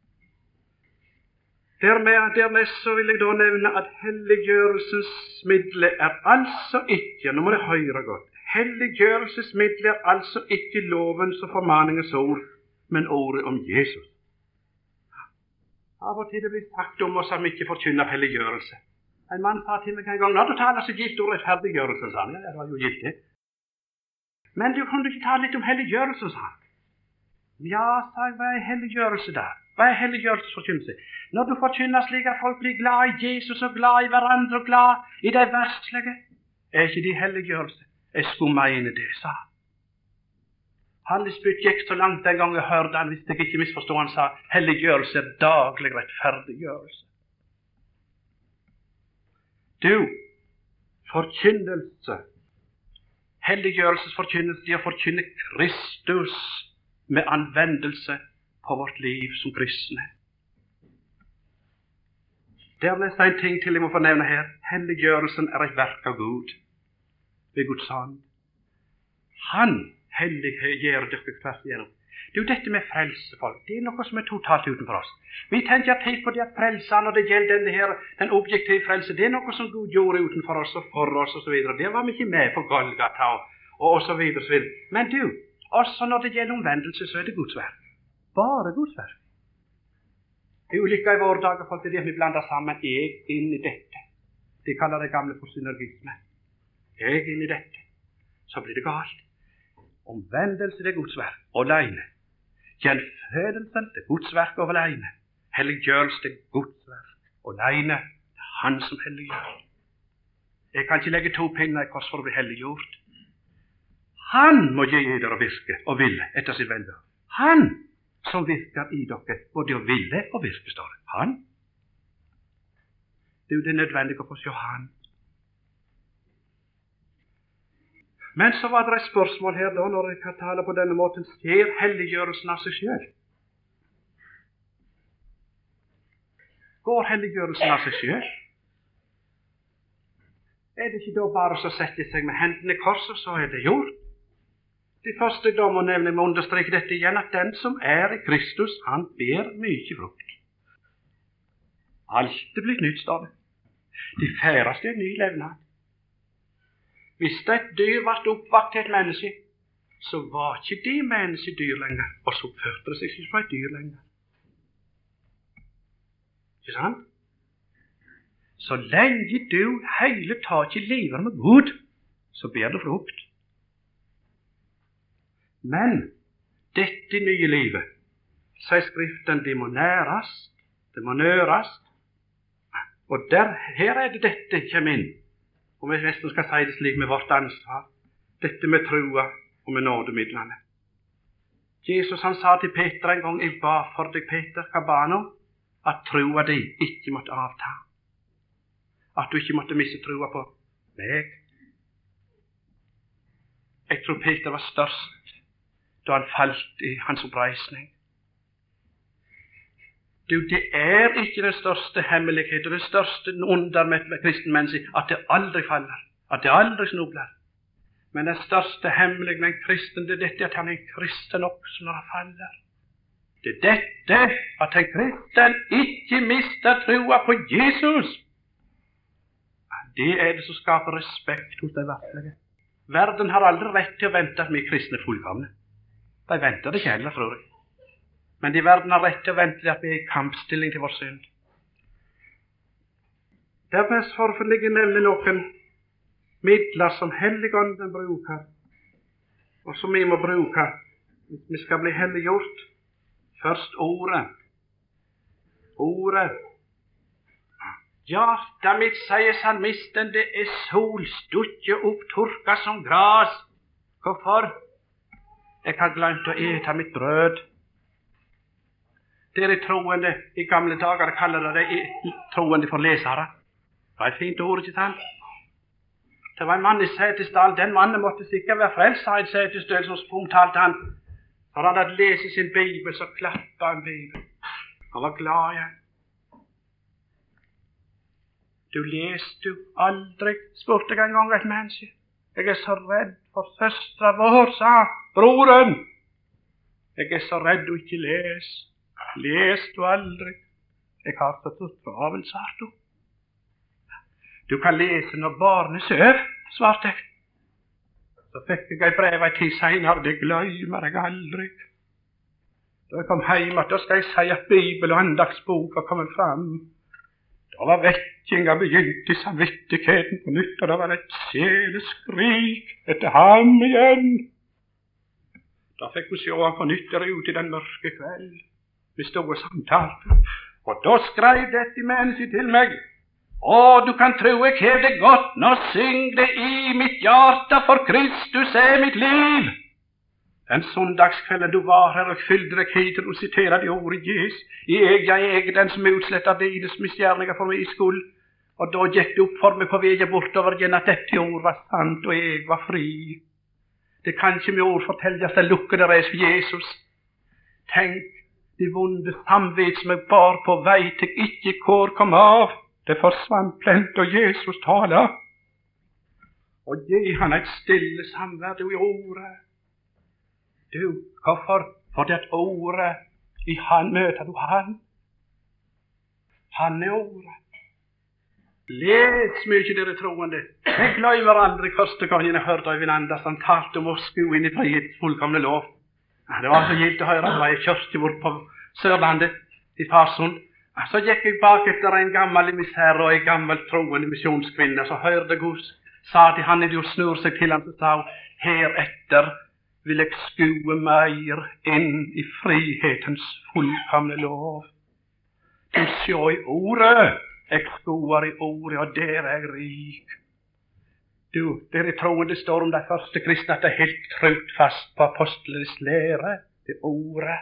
Dernest så vil jeg da nevne at helliggjørelsens midler er altså ikke, nå må dere høre godt, helliggjørelsens midler er altså ikke lovens og formaningens ord, men ordet om Jesus. Av og til det blir sagt om oss at vi ikke forkynner helliggjørelse. En mann sa til meg en gang, når du taler så gift ord rettferdiggjørelse, sa han. Ja, det var jo gift det. Men du kan du ikke tale litt om helliggjørelse, sa han. Ja, sa jeg, hva er helliggjørelse der? Hva er helliggjørelsesforkynnelse? Når du forkynner slik at folk blir glad i Jesus og glad i hverandre og glad i det verslige, er ikke de helliggjørelse. Jeg skumma inn i det, sa han. Handelsbytt gikk så langt en gang jeg hørte han, hvis jeg ikke misforstod, han sa, helliggjørelse er daglig rettferdiggjørelse. Du, forkynnelse, helliggjørelsesforkynnelse, det å forkynne Kristus med anvendelse på vårt liv som kristne. Dernest en ting til jeg må få nevne her. Helliggjørelsen er et verk av Gud, ved Guds hånd. Han helliggjør dere tvers igjennom. Det er jo dette med frelse, folk. Det er noe som er totalt utenfor oss. Vi tenker til på det at frelse, når det gjelder denne her, den objektive frelse, det er noe som Gud gjorde utenfor oss og for oss og så videre. Der var vi ikke med på Golgata og, og så videre og så videre. Men du, også når det gjelder omvendelse, så er det Guds verk. Bare Guds verk. Det er ulykka i våre dager, folk, det er det vi blander sammen jeg inn i dette. De kaller det gamle for synergisme. Jeg inn i dette. Så blir det galt. Omvendelse, det er Guds verk, alene. Gjenfødelsen, det er Guds verk alene. Helliggjørelse er Guds verk. Og alene, det er Han som helliggjør. Jeg kan ikke legge to pinner i kors for å bli helliggjort. Han må gi eder å virke og ville etter sitt velde. Han som virker i dere, både å ville og virke, står det. Han. Det er jo det nødvendige å få se Han. Men så var det et spørsmål her da, når jeg kan tale på denne måten. Skjer helliggjørelsen av seg selv? Går helliggjørelsen av seg selv? Er det ikke da bare så sette seg med hendene i korset, så er det gjort? Det første da må nevne, må understreke dette igjen, at den som er i Kristus, han ber mye frukt. Alt er blitt nytt, står det. De færreste er ny levnad. Hvis det et dyr ble oppvakt til et menneske, så var ikke det mennesket dyr lenger, og så førte det seg ikke fra et dyr lenger. Ikke sant? Så lenge du hele taket lever med Gud, så ber du frukt. Men dette nye livet, sier Skriften, det må næres, det må nøres, og der, her er det dette kommer inn, om jeg nesten skal si det slik med vårt ansvar, dette med trua og med nådemidlene. Jesus han sa til Peter en gang, jeg ba for deg, Peter, hva ba han om? At trua di ikke måtte avta. At du ikke måtte miste trua på meg. Jeg tror Peter var størst da han falt i hans oppreisning. Du, det er ikke den største hemmelighet og det største under med et kristen menneske at det aldri faller, at det aldri snubler. Men den største hemmeligheten med en kristen, det er dette at han er en kristen også når han faller. Det er dette at en kristen ikke mister trua på Jesus. Det er det som skaper respekt hos de verdslige. Verden har aldri rett til å vente at vi kristne er fullkomne. De venter det ikke heller, tror jeg. Men de verden har rett til å vente at vi er i kampstilling til vår synd. Derfor vil jeg nevne noen midler som Helligånden bruker, og som vi må bruke hvis vi skal bli helliggjort. Først ordet. Ordet. Hjarta mitt, sier salmisten, det er solstutje oppturka som gras. Hvorfor? Jeg har glemt å ete mitt brød. Dere troende i gamle dager kaller det troende for lesere. Det var et fint ord, ikke sant? Det var en mann i Setesdal. Den mannen måtte sikkert være frelst, sa en Setesdal som omtalte han. Når han hadde lest sin bibel, så klappet han bibelen. Han var glad igjen. Du leste du aldri, spurte jeg en gang et menneske. Jeg er så redd for søstra vår, sa broren. Jeg er så redd du ikke les. Les du aldri. Jeg har så travelt, sa du. Du kan lese når barnet sover, svarte jeg. Så fikk jeg et brev en tid senere, det glemmer jeg aldri. Da jeg kom hjem, da skal jeg si at Bibel og andagsbok var kommet fram. Da var vekkinga begynt i samvittigheten på nytt, og da var det et sjeleskrik etter ham igjen. Da fikk vi se han på nytt der ute i den mørke kveld. Vi stod og samtalte, og da skrev dette mennesket til meg. Å, du kan tro jeg hev det godt, nå syng det i mitt hjerte, for Kristus er mitt liv. Den søndagskvelden du var her og fyllde deg hit og siterer de ordet Jesus. Jeg, jeg, jeg, den som utsletter deres misgjerninger for min skyld. Og da gikk det opp for meg på veien bortover igjen at dette ord var sant, og jeg var fri. Det kan ikke med ord fortelles det lukkede reis for Jesus. Tenk, de vonde samvit som jeg bar på vei til ikke hvor kom av. Det forsvant plent, og Jesus taler. Og gi han et stille samverd i ordet. Du, hvorfor? For det ordet, i han møter du han. Han er ordet. Les mye dere troende. Jeg glemmer aldri første gangen jeg hørte Øyvind Andersen talte om å skue inn i frihets fullkomne lov. Det var så gilt å høre. Det var i kjørste bort på Sørlandet, i Farsund. Så gikk jeg bak etter en gammel emissær og en gammel troende misjonskvinne, så hørte Gud, sa til han, og snur seg til han, så sa hun, heretter vil jeg skue mer inn i frihetens fullkomne lov. Du ser i ordet. Jeg skoer i ordet, og der er jeg rik. Du, dere troende står om de første kristne at de er helt trygt fast på apostlenes lære, det ordet.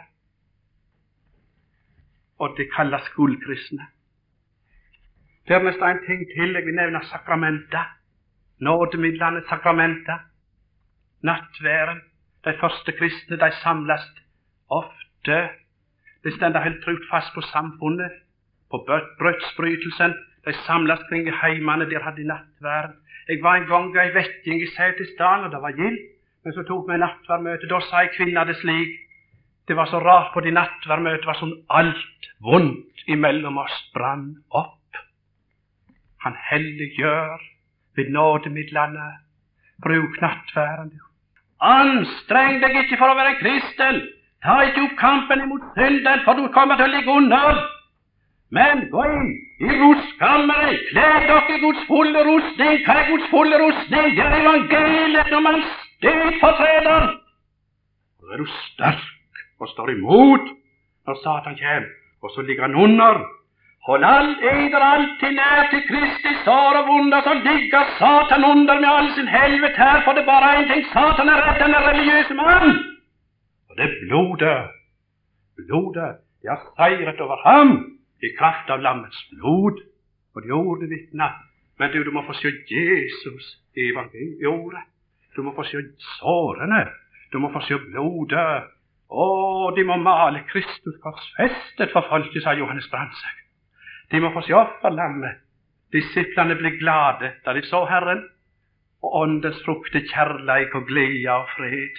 Og det kalles gullkristne. Dernest er en ting til, jeg vil nevne sakramenta. Nådemidlene, sakramenta. Nattværen. De første kristne, de samles ofte. De stender helt trygt fast på samfunnet, på brødsbrytelsen. De samles kring heimene, der hadde nattværen. Jeg var en gang i Vetting i Setesdalen, og det var gild. Men så tok vi nattværmøte. Da sa ei kvinne det slik. Det var så rart på de nattværmøte, var sånn alt vondt imellom oss brann opp. Han helliggjør ved nådemidlene. Bruk nattværen. Anstreng deg ikke for å være kristen. Ta ikke opp kampen imot synden, for du kommer til å ligge under. Men gå inn i rustkammeret, kle dere i Guds fulle rustning. Hva er Guds fulle rustning? Det er evangeliet når man stedfortreder. Da er du sterk og står imot når Satan kommer, og så ligger han under. Hold all eder alltid nær til Kristi sår og vunder, så ligger Satan under med all sin helvete her, for det er bare en ting. Satan er rett, den religiøse mann. Og det er blodet. Blodet, det har seiret over ham i kraft av lammets blod, og de ordet vitner. Men du, du må få se Jesus i evangeliet. Du må få se sårene. Du må få se blodet. Å, de må male Kristus korsfestet for folket, sa Johannes Brandtzæg. De må få se offerlammet. Disiplene ble glade da de så Herren, og åndens frukter kjærleik og glede og fred.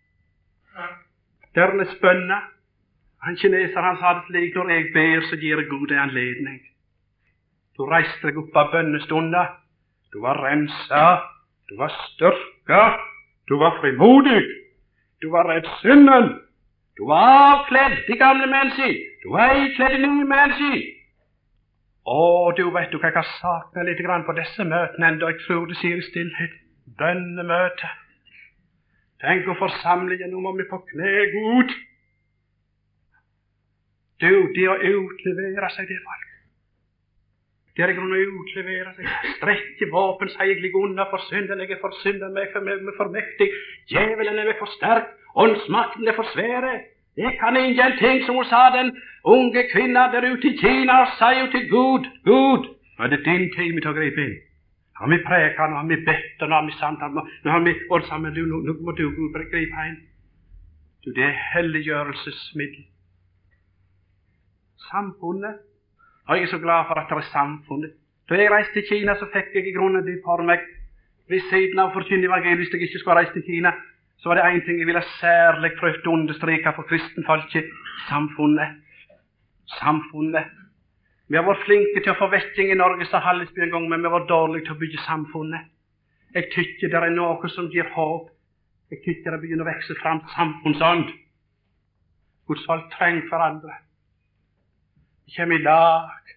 Dernest bønna. Han kineser, han sa det slik: når jeg ber, så gir jeg god anledning. Du reiste deg opp av bønnestunda. Du var rensa, du var styrka, du var frimodig, du var redd synden, du var avkledd de gamle mennesker, du var ikledd de nye mennesker. Å, du vet du hva jeg har saknet litt grann på disse møtene enda, jeg tror det sier i stillhet. Bønnemøte. Tenk å forsamle gjennom om vi på kne god. Du, det å utlevere seg, det folk. Det er grunn å utlevere seg. Strekke våpen, sier jeg ligger under for synden, jeg er for synden, meg for, meg for mektig. Djevelen er meg for sterk, åndsmakten er for svære. Jeg kan ingenting, som hun sa, den unge kvinna der ute i Kina, og sier jo til Gud, Gud, nå er det din tid til å gripe inn. Nå har vi preka, nå har vi bedt, nå har vi samtalt, nå har vi vært sammen, du, nå, nå må du Gud gripe inn. Du, det er helliggjørelsesmiddel. Samfunnet. Og jeg er så glad for at det er samfunnet. Da jeg reiste til Kina, så fikk jeg i grunnen det for meg. Ved siden av forkynne evangeliet, hvis jeg ikke skulle reise til Kina, så var det en ting jeg ville særlig prøvd å understreke for kristenfolket. Samfunnet. Samfunnet. Vi har vært flinke til å få vetting i Norge, sa Hallesby en gang, men vi var dårlige til å bygge samfunnet. Jeg tykker det er noe som gir håp. Jeg tykker det begynner å vekse fram samfunnsånd. Guds folk trenger hverandre. Vi kommer i lag.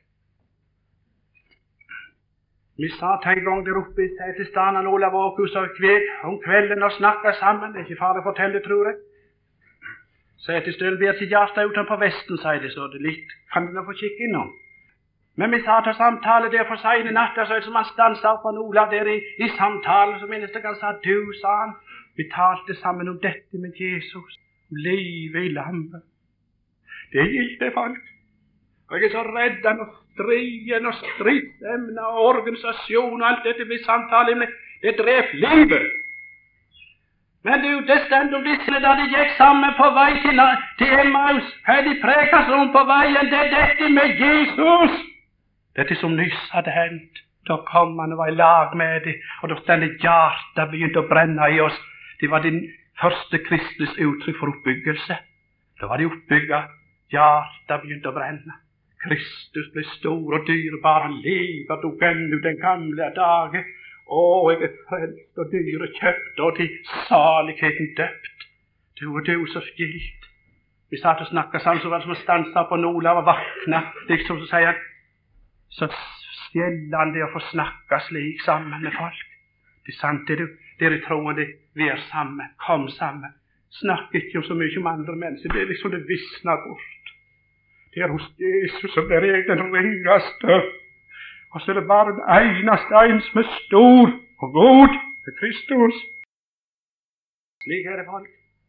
Vi satt en gang der oppe i Setesdalen, Olav Åkhus og Kved, om kvelden og snakket sammen. Det er ikke farlig å fortelle, tror jeg. Setesdølen blir ikke hjertet uten på vesten, sier det, så det litt kan du nå få kikke innom. Men vi satt og samtale der for seg i natta, så er det som han stanset opp av Olav der i, i samtalen, så minnes jeg han sa, du, sa han, vi talte sammen om dette med Jesus, livet i lammet. Det gildt det, folk. Og jeg er så redd av striden og stridsemne og organisasjon og alt dette blir samtale. Det drep livet. Men du, det stendte om disse da de gikk sammen på vei til, til Emmaus. Hva de prekas om på veien? Det er dette med Jesus. Dette som nyss hadde hendt. Da kom han og var i lag med dem, og da stendte hjertet begynte å brenne i oss. Det var din første Kristus uttrykk for oppbyggelse. Da var de oppbygget. Hjertet begynte å brenne. Kristus ble stor og dyrebar, han lever dog ennå den gamle dagen. Å, jeg er frelst og dyre kjøpt, og til saligheten døpt. Du og du så gilt. Vi satt og snakket sammen, så var det som å stanse på Olav og vakna. Liksom så sier han, så stjeller han det å få snakke slik sammen med folk. Det er sant, det du. Dere troende, vi er sammen, kom sammen. Snakk ikke så mye om andre mennesker, det er liksom det visner bort. Det er hos Jesus som der er den ringeste. Og så er det bare den eneste en som er stor og god, det er Kristus. Slik er det folk.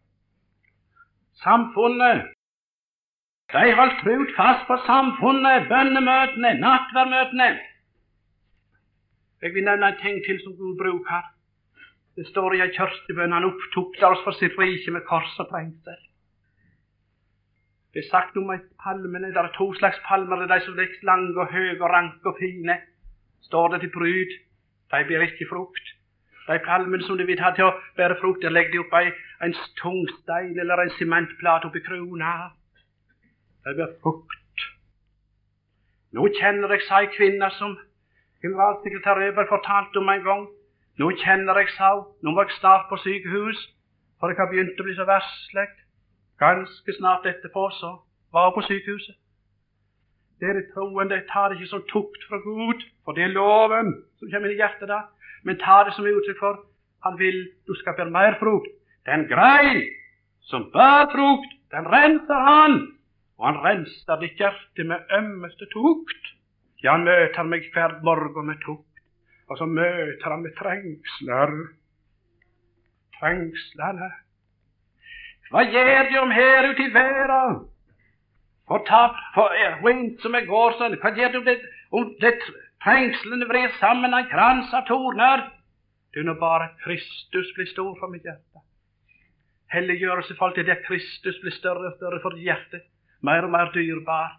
Samfunnet, de holdt trutt fast på samfunnet, bønnemøtene, nattverdmøtene. Jeg vil nevne en ting til som Gud bruker. Det står i en kjørstebønn, han opptok oss for sitt rike med kors og trengsel. Det er sagt om et palmene, det er to slags palmer, det er de som vekst lange og høye og ranke og fine. Står det til bryd, de blir ikke frukt. De palmene som de vil ha til å bære frukt, der legger de opp en, en tung stein eller en sementplate oppi krona. De blir frukt. Nå kjenner jeg, sa en kvinne som generalsekretær Øberg fortalte om en gang. Nå kjenner jeg, sa hun, nå må jeg snart på sykehus, for jeg har begynt å bli så verslig. Ganske snart etterpå så var hun på sykehuset. Dere troende tar det ikke som tukt fra Gud, for det er loven som kommer inn i hjertet da, men tar det som uttrykk for han vil du skal bære mer frukt. Den grein som bærer frukt, den renser han, og han renser ditt hjerte med ømmeste tukt. Ja, han møter meg hver morgen med tukt, og så møter han med trengsler. Trengslerne. Hva gjør de om her ute i verden? For tap, for vind som er går sånn. Hva gjør de om det, om det trengslene vrir sammen en krans av torner? Det er nå bare Kristus blir stor for mitt hjerte. Helliggjørelse for alt det der Kristus blir større og større for hjertet. Mer og mer dyrbar.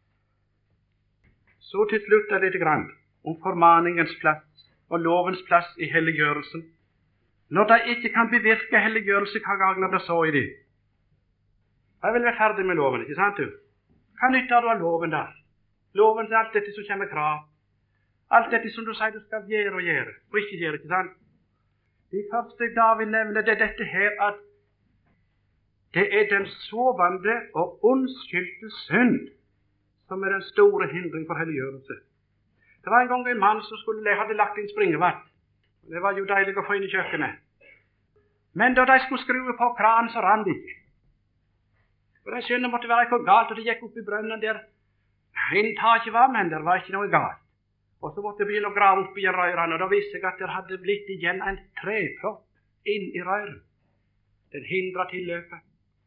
Så til slutt er det litt grann om formaningens plass og lovens plass i helliggjørelsen. Når de ikke kan bevirke helliggjørelse, hva gagner det så i det? Jeg vil være ferdig med loven, ikke sant du? Hva nytter du av loven der? Loven er alt dette som kommer krav. Alt dette som du sier du skal gjøre og gjøre, og ikke gjøre, ikke sant? Det første da vil nevne det dette her, at det er den sovende og ondskyldte synd som er den store hindring for helliggjørelse. Det var en gang en mann som skulle, hadde lagt inn springevann. Det var jo deilig å få inn i kjøkkenet. Men da de skulle skru på kranen, så rann det ikke. Og de skjønner måtte være ikke galt, og de gikk opp i brønnen der. Inntaket var, men der var ikke noe galt. Og så måtte de begynne å grave opp i rørene, og da visste jeg at det hadde blitt igjen en trepropp inn i røren. Den hindret tilløpet.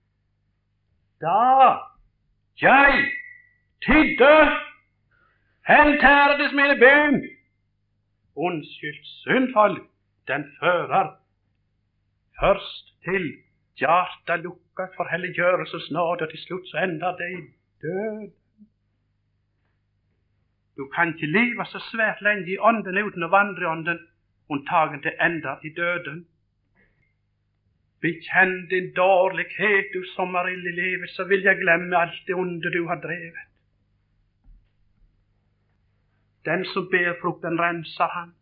Da jeg tydde, hentærdes mine ben, ondskyldt syndfall, den fører først til hjarta lukket for helliggjørelses nåde, og til slutt så ender det i død. Du kan ikke leve så svært lenge i ånden uten å vandre i ånden, unntagen det ender i døden. Bekjenn din dårlighet, du sommerild i livet, så vil jeg glemme alt det onde du har drevet. Den som ber frukt, den renser han.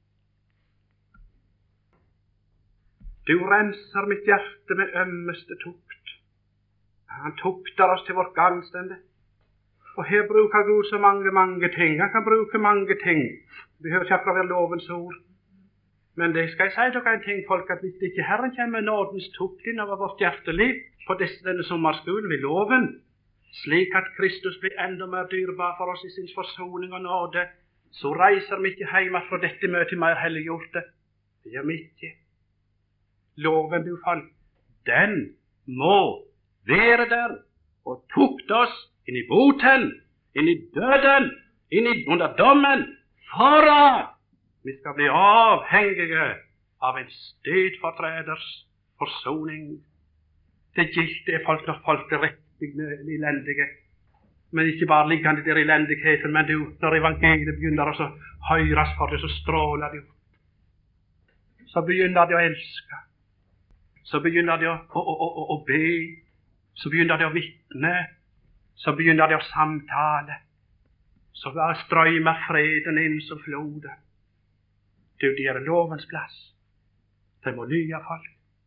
Du renser mitt hjerte med ømmeste tukt. Han tukter oss til vårt gangstende. Og her bruker Gud så mange, mange ting. Han kan bruke mange ting. Vi behøver ikke akkurat være lovens ord. Men det skal jeg si dere en ting, folk, at hvis ikke Herren kommer med nådens tukt inn over vårt hjerteliv på disse, denne sommerskolen ved loven, slik at Kristus blir enda mer dyrbar for oss i sin forsoning og nåde, så reiser vi ikke hjemme fra dette møtet mer helliggjorte. Det gjør vi ikke. Loven, du folk, den må være der og tukte oss inn i boten, inn i døden, inn i under dommen, for at vi skal bli avhengige av en stedfortreders forsoning. Det gildt er folk når folk er riktig elendige, men ikke bare liggende der i elendigheten, men du, når evangeliet begynner å høyres for det, så stråler det opp. Så begynner de å elske. Så begynner de å, å, å, å, å be. Så begynner de å vitne. Så begynner de å samtale. Så strømmer freden inn som floder. Du, det er lovens plass. Det må lyde folk.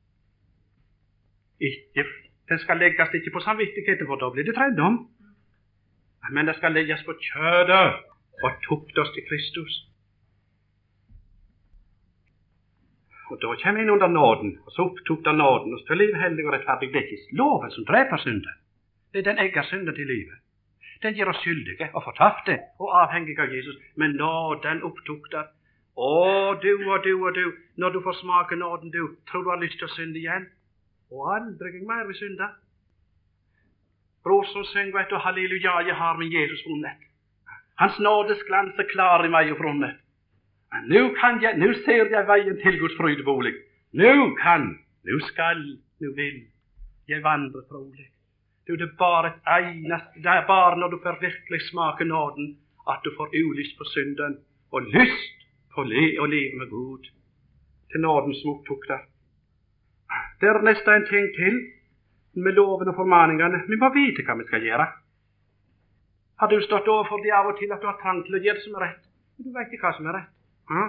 Ikke, den skal legges ikke på samvittigheten, for da blir det trelldom. Men det skal legges på kjødet og tukte oss til Kristus. Og da kommer inn under nåden, og så opptukter nåden, og så til livet heldig og rettferdig. Det er ikke loven som dreper synden. Det er den egger synden til livet. Den gjør oss skyldige og fortapte og avhengige av Jesus. Men nåden opptok det. Å, du og du og du, når du får smake nåden, du, tror du har lyst til å synde igjen? Og aldri mer vil synde. Bror som synger, vet du, halleluja, jeg har min Jesus vunnet. Hans nådes glans er klar i meg og frommet. Nå kan jeg, nå ser jeg veien til Guds frydebolig. Nå kan, nå skal, nå vil jeg vandre trolig. Du, det er bare et eneste, det er bare når du får virkelig smake nåden, at du får ulyst på synden, og lyst på le, å leve med Gud. Til nåden som opptok det. Det er nesten en ting til, med loven og formaningene. Vi må vite hva vi skal gjøre. Har du stått overfor det av og til at du har trang til å gjøre det som er rett? Du vet ikke hva som er rett. Ja?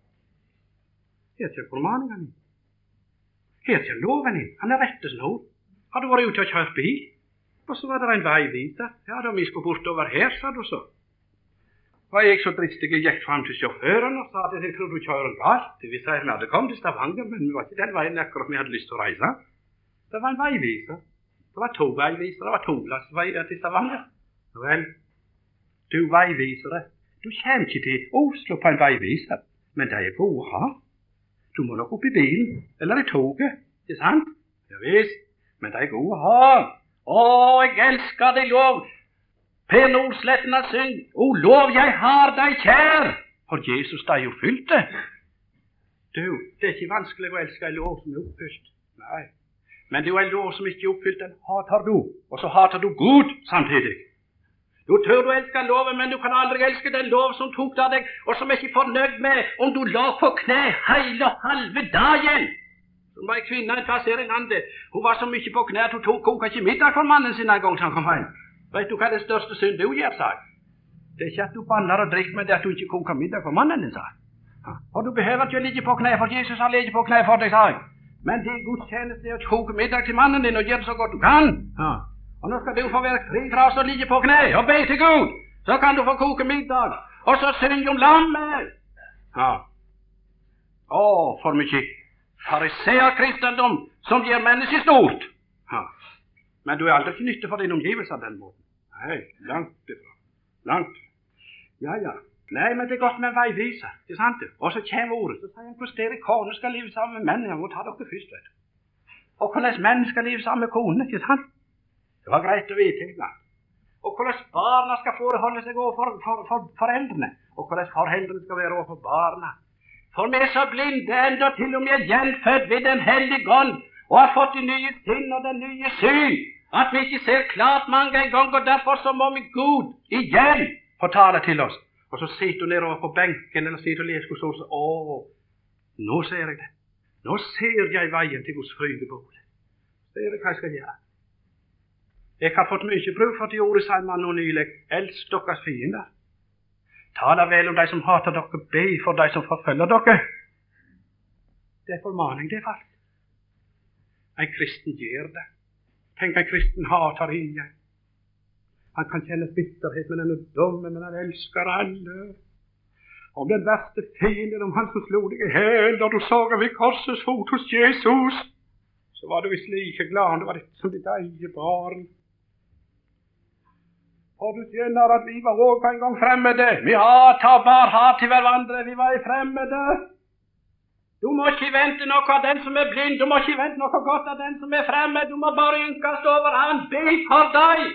Her kommer formaningene. Her kommer loven inn. Han er rettesnor. Har du vært ute og kjørt bil? Og så var det en veiviser. Ja, da vi skulle bortover her, sa du så. Var jeg så dristig, jeg gikk frem til sjåføren og sa at jeg tror du kjører galt. Vi sa at vi hadde kommet til Stavanger, men vi var ikke den veien akkurat vi hadde lyst til å reise. Det var en veiviser. Det var to veiviser. Det var to plass veier til Stavanger. Vel, du veivisere, du kjenner ikke til Oslo på en veiviser, men de er gode å ha. Du må nok opp i bilen, eller i toget, ikke sant? Ja visst, men de er gode å ha. Å, jeg elsker deg, lov. Per Nordsletten har syng, å, lov, jeg har deg kjær. For Jesus, det er jo fylt det. Du, det er ikke vanskelig å elske en lov som er oppfylt. Nei. Men det er jo en lov som ikke er oppfylt, den hater du. Og så hater du Gud samtidig. Du tør du elske loven, men du kan aldri elske den lov som tok av deg, og som er ikke fornøyd med om du la på kne hele halve dagen. Så var en kvinne en plass her i landet. Hun var så mye på kne at hun tok koka ikke middag for mannen sin en gang som han kom hjem. Vet du hva det største synd du gjør, sa? Det er ikke at du banner og drikker, men det er at du ikke koker middag for mannen din, sa. Og du behøver ikke å ligge på kne, for Jesus har ligget på kne for deg, sa. Men din gudstjeneste er å koke middag til mannen din og gjøre det så godt du kan. Ja. Og nå skal du få være fri fra oss og ligge på kne og be til Gud. Så kan du få koke middag. Og så synge om lammet. Ja. Å, for mye fariseerkristendom som gjør mennesket stort. Ja. Men du er aldri til nytte for din omgivelse av den måten. Nei, langt ifra. Langt. Ja, ja. Nei, men det er godt med en veiviser, ikke sant? Og så kommer ordet, så sier han hvordan dere kone skal leve sammen med menn. Jeg må ta dere først, vet du. Og hvordan menn skal leve sammen med kone, ikke sant? Det var greit å vite, ikke sant? Og hvordan barna skal forholde seg overfor for, for, for foreldrene, og hvordan foreldrene skal være overfor barna. For vi er så blinde, enda til og med gjenfødt ved den hellige ånd, og har fått det nye sinn og den nye syn, at vi ikke ser klart mange ganger, og derfor så må vi Gud igjen fortale til oss. Og så sitter du nedover på benken, eller sitter og leser hos oss, å, nå ser jeg det. Nå ser jeg veien til Guds frydebolig. Ser jeg hva jeg skal gjøre. Jeg har fått mye bruk for det ordet, sier man nå nylig. Elsk deres fiender. Tala vel om de som hater dere, be for de som forfølger dere. Det er formaning, det er falsk. En kristen gjør det. Tenk, en kristen hater ingen. Han kan kjenne bitterhet, men han er dumme, men han elsker alle. Om den verste fienden, om han som slo deg i hæl, da du så ved korsets fot hos Jesus, så var du visst like glad, det var litt som ditt eget barn. Og du kjenner at vi var også en gang fremmede. Vi hater bare hat til hverandre, vi var i fremmede. Du må ikke vente noe av den som er blind, du må ikke vente noe godt av den som er fremmed, du må bare ynkast over han, be for deg.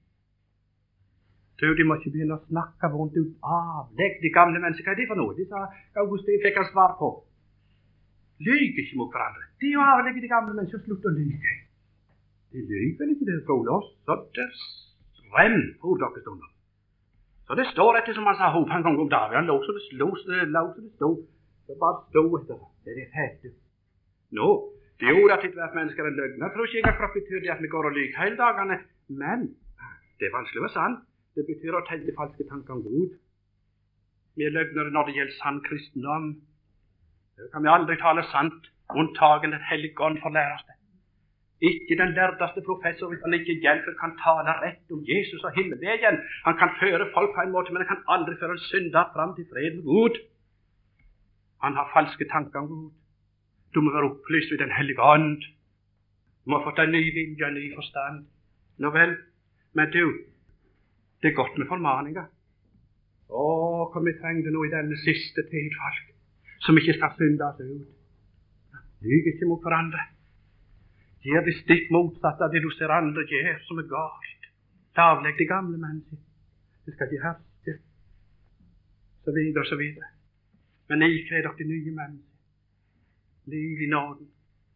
Du, de må ikke begynne å snakke vondt ut av. Legg de gamle mennesker, hva er det for noe? De sa, Augustin fikk han svar på. Lyg ikke mot hverandre. De jo avlegger de gamle mennesker, slutt å lyge. De lyger vel ikke, det tror oss. Så det renn for dere stunder. Så det står etter som han sa, hop, han kom om David, han lå så det slå, så det lå så det stod. Det bare stod etter. Det er det fælte. Nå, det gjorde at et hvert menneske er en løgn. Jeg tror ikke jeg akkurat betyr det at vi går og lyger hele dagene, men det er vanskelig å være sann. Det betyr å tenke falske tanker om Gud. Vi er løgnere når det gjelder sann kristendom. Det kan vi aldri tale sant, unntagen den hellige ånd for lære oss det. Ikke den lærdeste professor, hvis han ikke hjelper, kan tale rett om Jesus og himmelveien. Han kan føre folk på en måte, men han kan aldri føre en synder fram til fred med Gud. Han har falske tanker om Gud. Du må være opplyst ved den hellige ånd. Du må ha fått en ny vilje, en ny forstand. Nå vel, men du, Det er godt med formaninger. Å, hva vi trenger nå i denne siste tid, folk, som ikke skal synde oss ut. Lyg ikke mot hverandre. Gjør det stikk motsatt av det du ser andre gjør, som er galt. Lavlegg det gamle mennesket. Det skal ikke herske. Så videre, så videre. Men ikle dere det nye mennesket. Liv i nåden.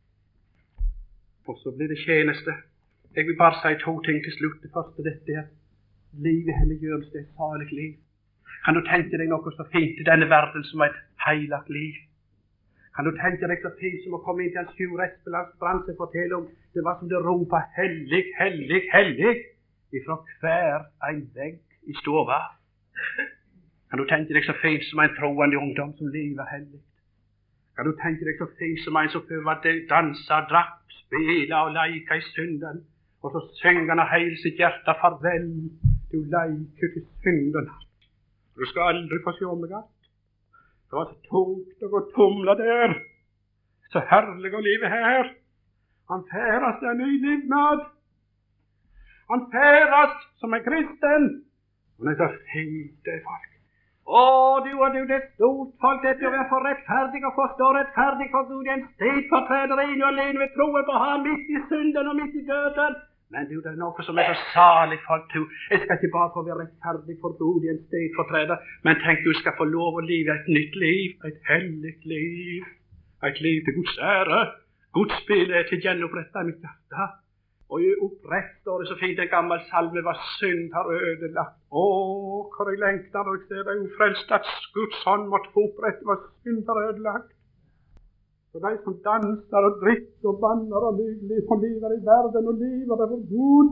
Og så blir det tjeneste. Jeg vil bare si to ting til slutt. Det første dette er liv i helliggjørelse, det er et salig liv. Kan du tenke deg noe så fint i denne verden som et heilagt liv? Kan du tenke deg så fint som å komme inn til en Sjur Espelands brann og fortelle om det var som det ropa hellig, hellig, hellig ifra hver en vegg i stova? Kan du tenke deg så fint som en troende ungdom som lever hellig? Kan du tenke deg så fint som en som før var dansa, drakk, spila og leika i synden, og så synger han av heil sitt hjerte farvel, du leiker til synden. Du skal aldri få se meg att. Det var så tungt å gå tumla der. Så herlig å leve her. Han færast en ny livnad. Han færast som en kristen. Han er så fint, det folk. Å, du og du, det er stort folk, dette å være for rettferdig og forstå rettferdig for Gud, en stedfortreder inn og alene ved troen på ham midt i synden og midt i døden. Men du, det er noe som er så salig folk, du. Jeg skal ikke bare få være rettferdig for Gud i en stedfortreder, men tenk du skal få lov å leve et nytt liv, et hellig liv, et liv til Guds ære. Guds bilde er til gjenoppretta i mitt hjerte. Og i opprett står det så fint en gammel salme, hva synd har ødelagt. Å, hvor jeg lengter når jeg ser deg ufrelst, at Guds hånd måtte få opprett hva synd har ødelagt. For de som danser og drikker og banner og lyver, som lever i verden og lever det for Gud.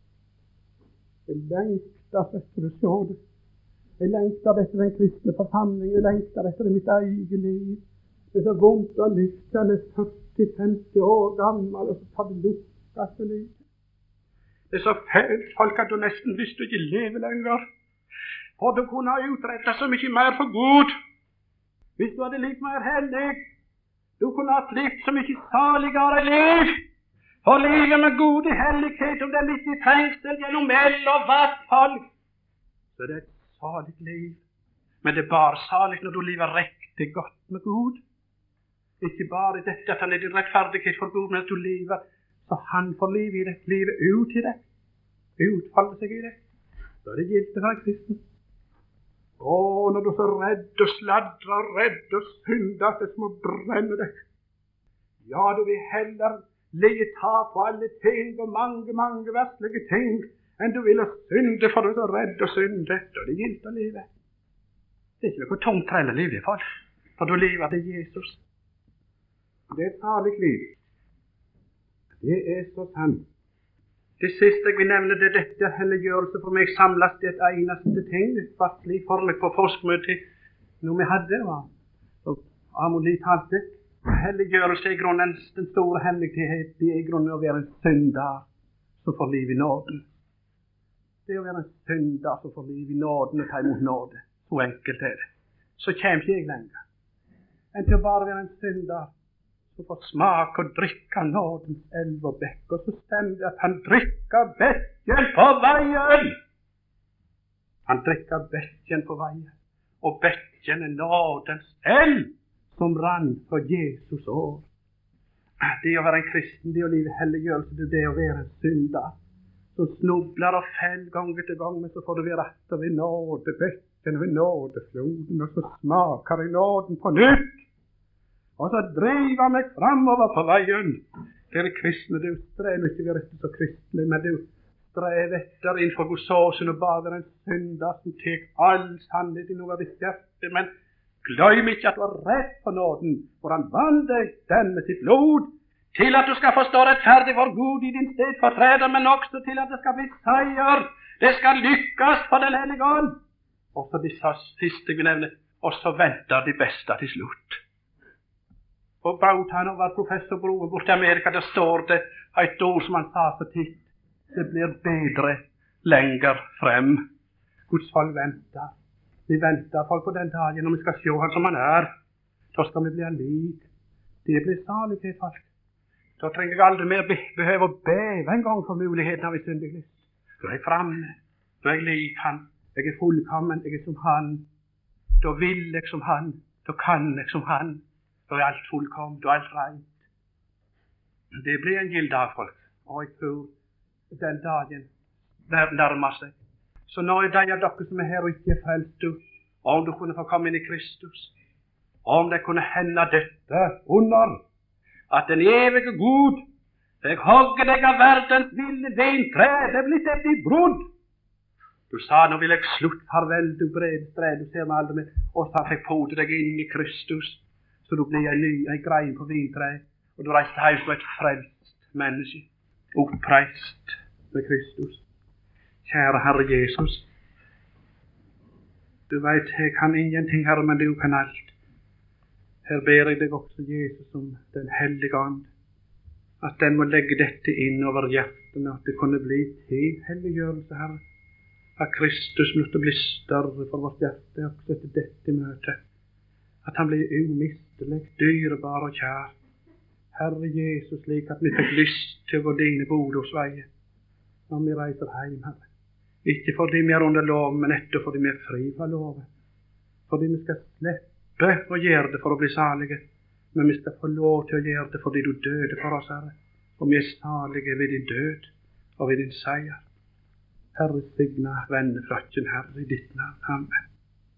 Jeg lengter etter å se det. Jeg lengter etter den kristne forsamling. Jeg lengter etter mitt eget liv. Det er så vondt å lykke. Han er førti til femti år gammel, og så tar det lukket for livet. Det er så fælt, folk, at du nesten visst du ikke lever lenger. For du kunne ha utrettet så mye mer for Gud. Hvis du hadde litt mer hellig, du kunne ha litt så mye saligere liv. For livet med god i hellighet, om det er litt i trengsel gjennom eld og vattfall, så det er et salig liv. Men det er bare salig når du lever riktig godt med Gud. Ikke bare i dette at han er din rettferdighet for Gud, men at du lever så han får liv i deg, livet ut i deg, utfaller seg i deg. Så er det gildt for en kristen. Å, når du er så redd og sladrer, redd og synder at det må brenne deg. Ja, du vil heller ligge ta på alle ting og mange, mange verslige ting, enn du vil synde, for du er så redd og synde. Så er det gildt av livet. Det er ikke noe tungt trelle liv i fall, for du lever til Jesus. Det er et salig liv. Det er så sant. Det siste jeg vil nevne, det er dette helliggjørelse for meg samles til et eneste ting. Det var slik for meg på forskmøtet når vi hadde, og Amoli talte. Helliggjørelse er i grunnen den store hellighet. Det er i grunnen å være en synder som får liv i nåden. Det er å være en synder som får liv i nåden og ta imot nåde. Så enkelt er det. Så kommer ikke jeg lenger enn til å bare være en synder som får smake og drikke nådens elv og bekk. Og så stemmer det at han drikker bekken på veien. Han drikker bekken på veien. Og bekken er nådens elv som rann fra Jesus år. Det å være en kristen, det å leve helliggjørelse, det er det å være en synder som snubler og fell gang etter gang, men så får du være etter ved nådebekken, ved nådefloden, og så smaker jeg nåden på nytt. Og så driver meg framover på veien. Dere kristne, du strever ikke være så kristne, men du strever etter innenfor godsåsen og bare være en synder som tek all sannhet i noe av ditt hjerte. Men glem ikke at du har rett på nåden, for han vann deg den med sitt blod, til at du skal forstå rettferdig for Gud i din stedfortreder, men også til at det skal bli seier. Det skal lykkes for den hellige ånd. Og så de siste vi nevner, og så venter de beste til slutt. Og Brauthann var professor Broe borte i Amerika, der står det et ord som han sa så titt. Det blir bedre lenger frem. Guds folk venter. Vi venter folk på den dagen når vi skal se han som han er. Da skal vi bli lik. Det blir salighet, folk. Da trenger jeg aldri mer be behøve å beve en gang for muligheten av en syndig lyst. Da er jeg fremme. Da jeg lik han, jeg er fullkommen, jeg er som han. Da vil jeg som han, da kan jeg som han. Da er alt fullkommen, da er alt rent. Det blir en gild dag, folk. Og jeg tror den dagen nærmer seg. Så nå er de av dere som er her og ikke er frelst, om du kunne få komme inn i Kristus, om det kunne hende dette under, at den evige Gud, jeg hogger deg av verdens ville vintre, det blir sett i brodd. Du sa, nå vil jeg slutt farvel, du brede sted, du ser meg aldri med, og så fikk pote deg inn i Kristus, så du blir en ny, en grein på vintre, og du reiste hjem som et frelst menneske, oppreist med Kristus. Kjære Herre Jesus, du vet, jeg kan ingenting, Herre, men du kan alt. Her ber jeg deg også, Jesus, om den hellige ånd, at den må legge dette inn over hjertene, at det kunne bli til helliggjørelse, Herre. At Kristus måtte bli større for vårt hjerte, også etter dette møte. At han blir umistelig, dyrebar og kjær. Herre Jesus, slik at vi fikk lyst til å gå dine bodomsveier når vi reiser hjem, Herre. Ikke fordi vi er under lov, men etter fordi vi er fri fra loven. Fordi vi skal slippe å gjøre det for å bli salige, men vi skal få lov til å gjøre det fordi du døde for oss, Herre. Og vi er salige ved din død og ved din seier. Herre, signa venneflokken, Herre, i ditt navn. Amen.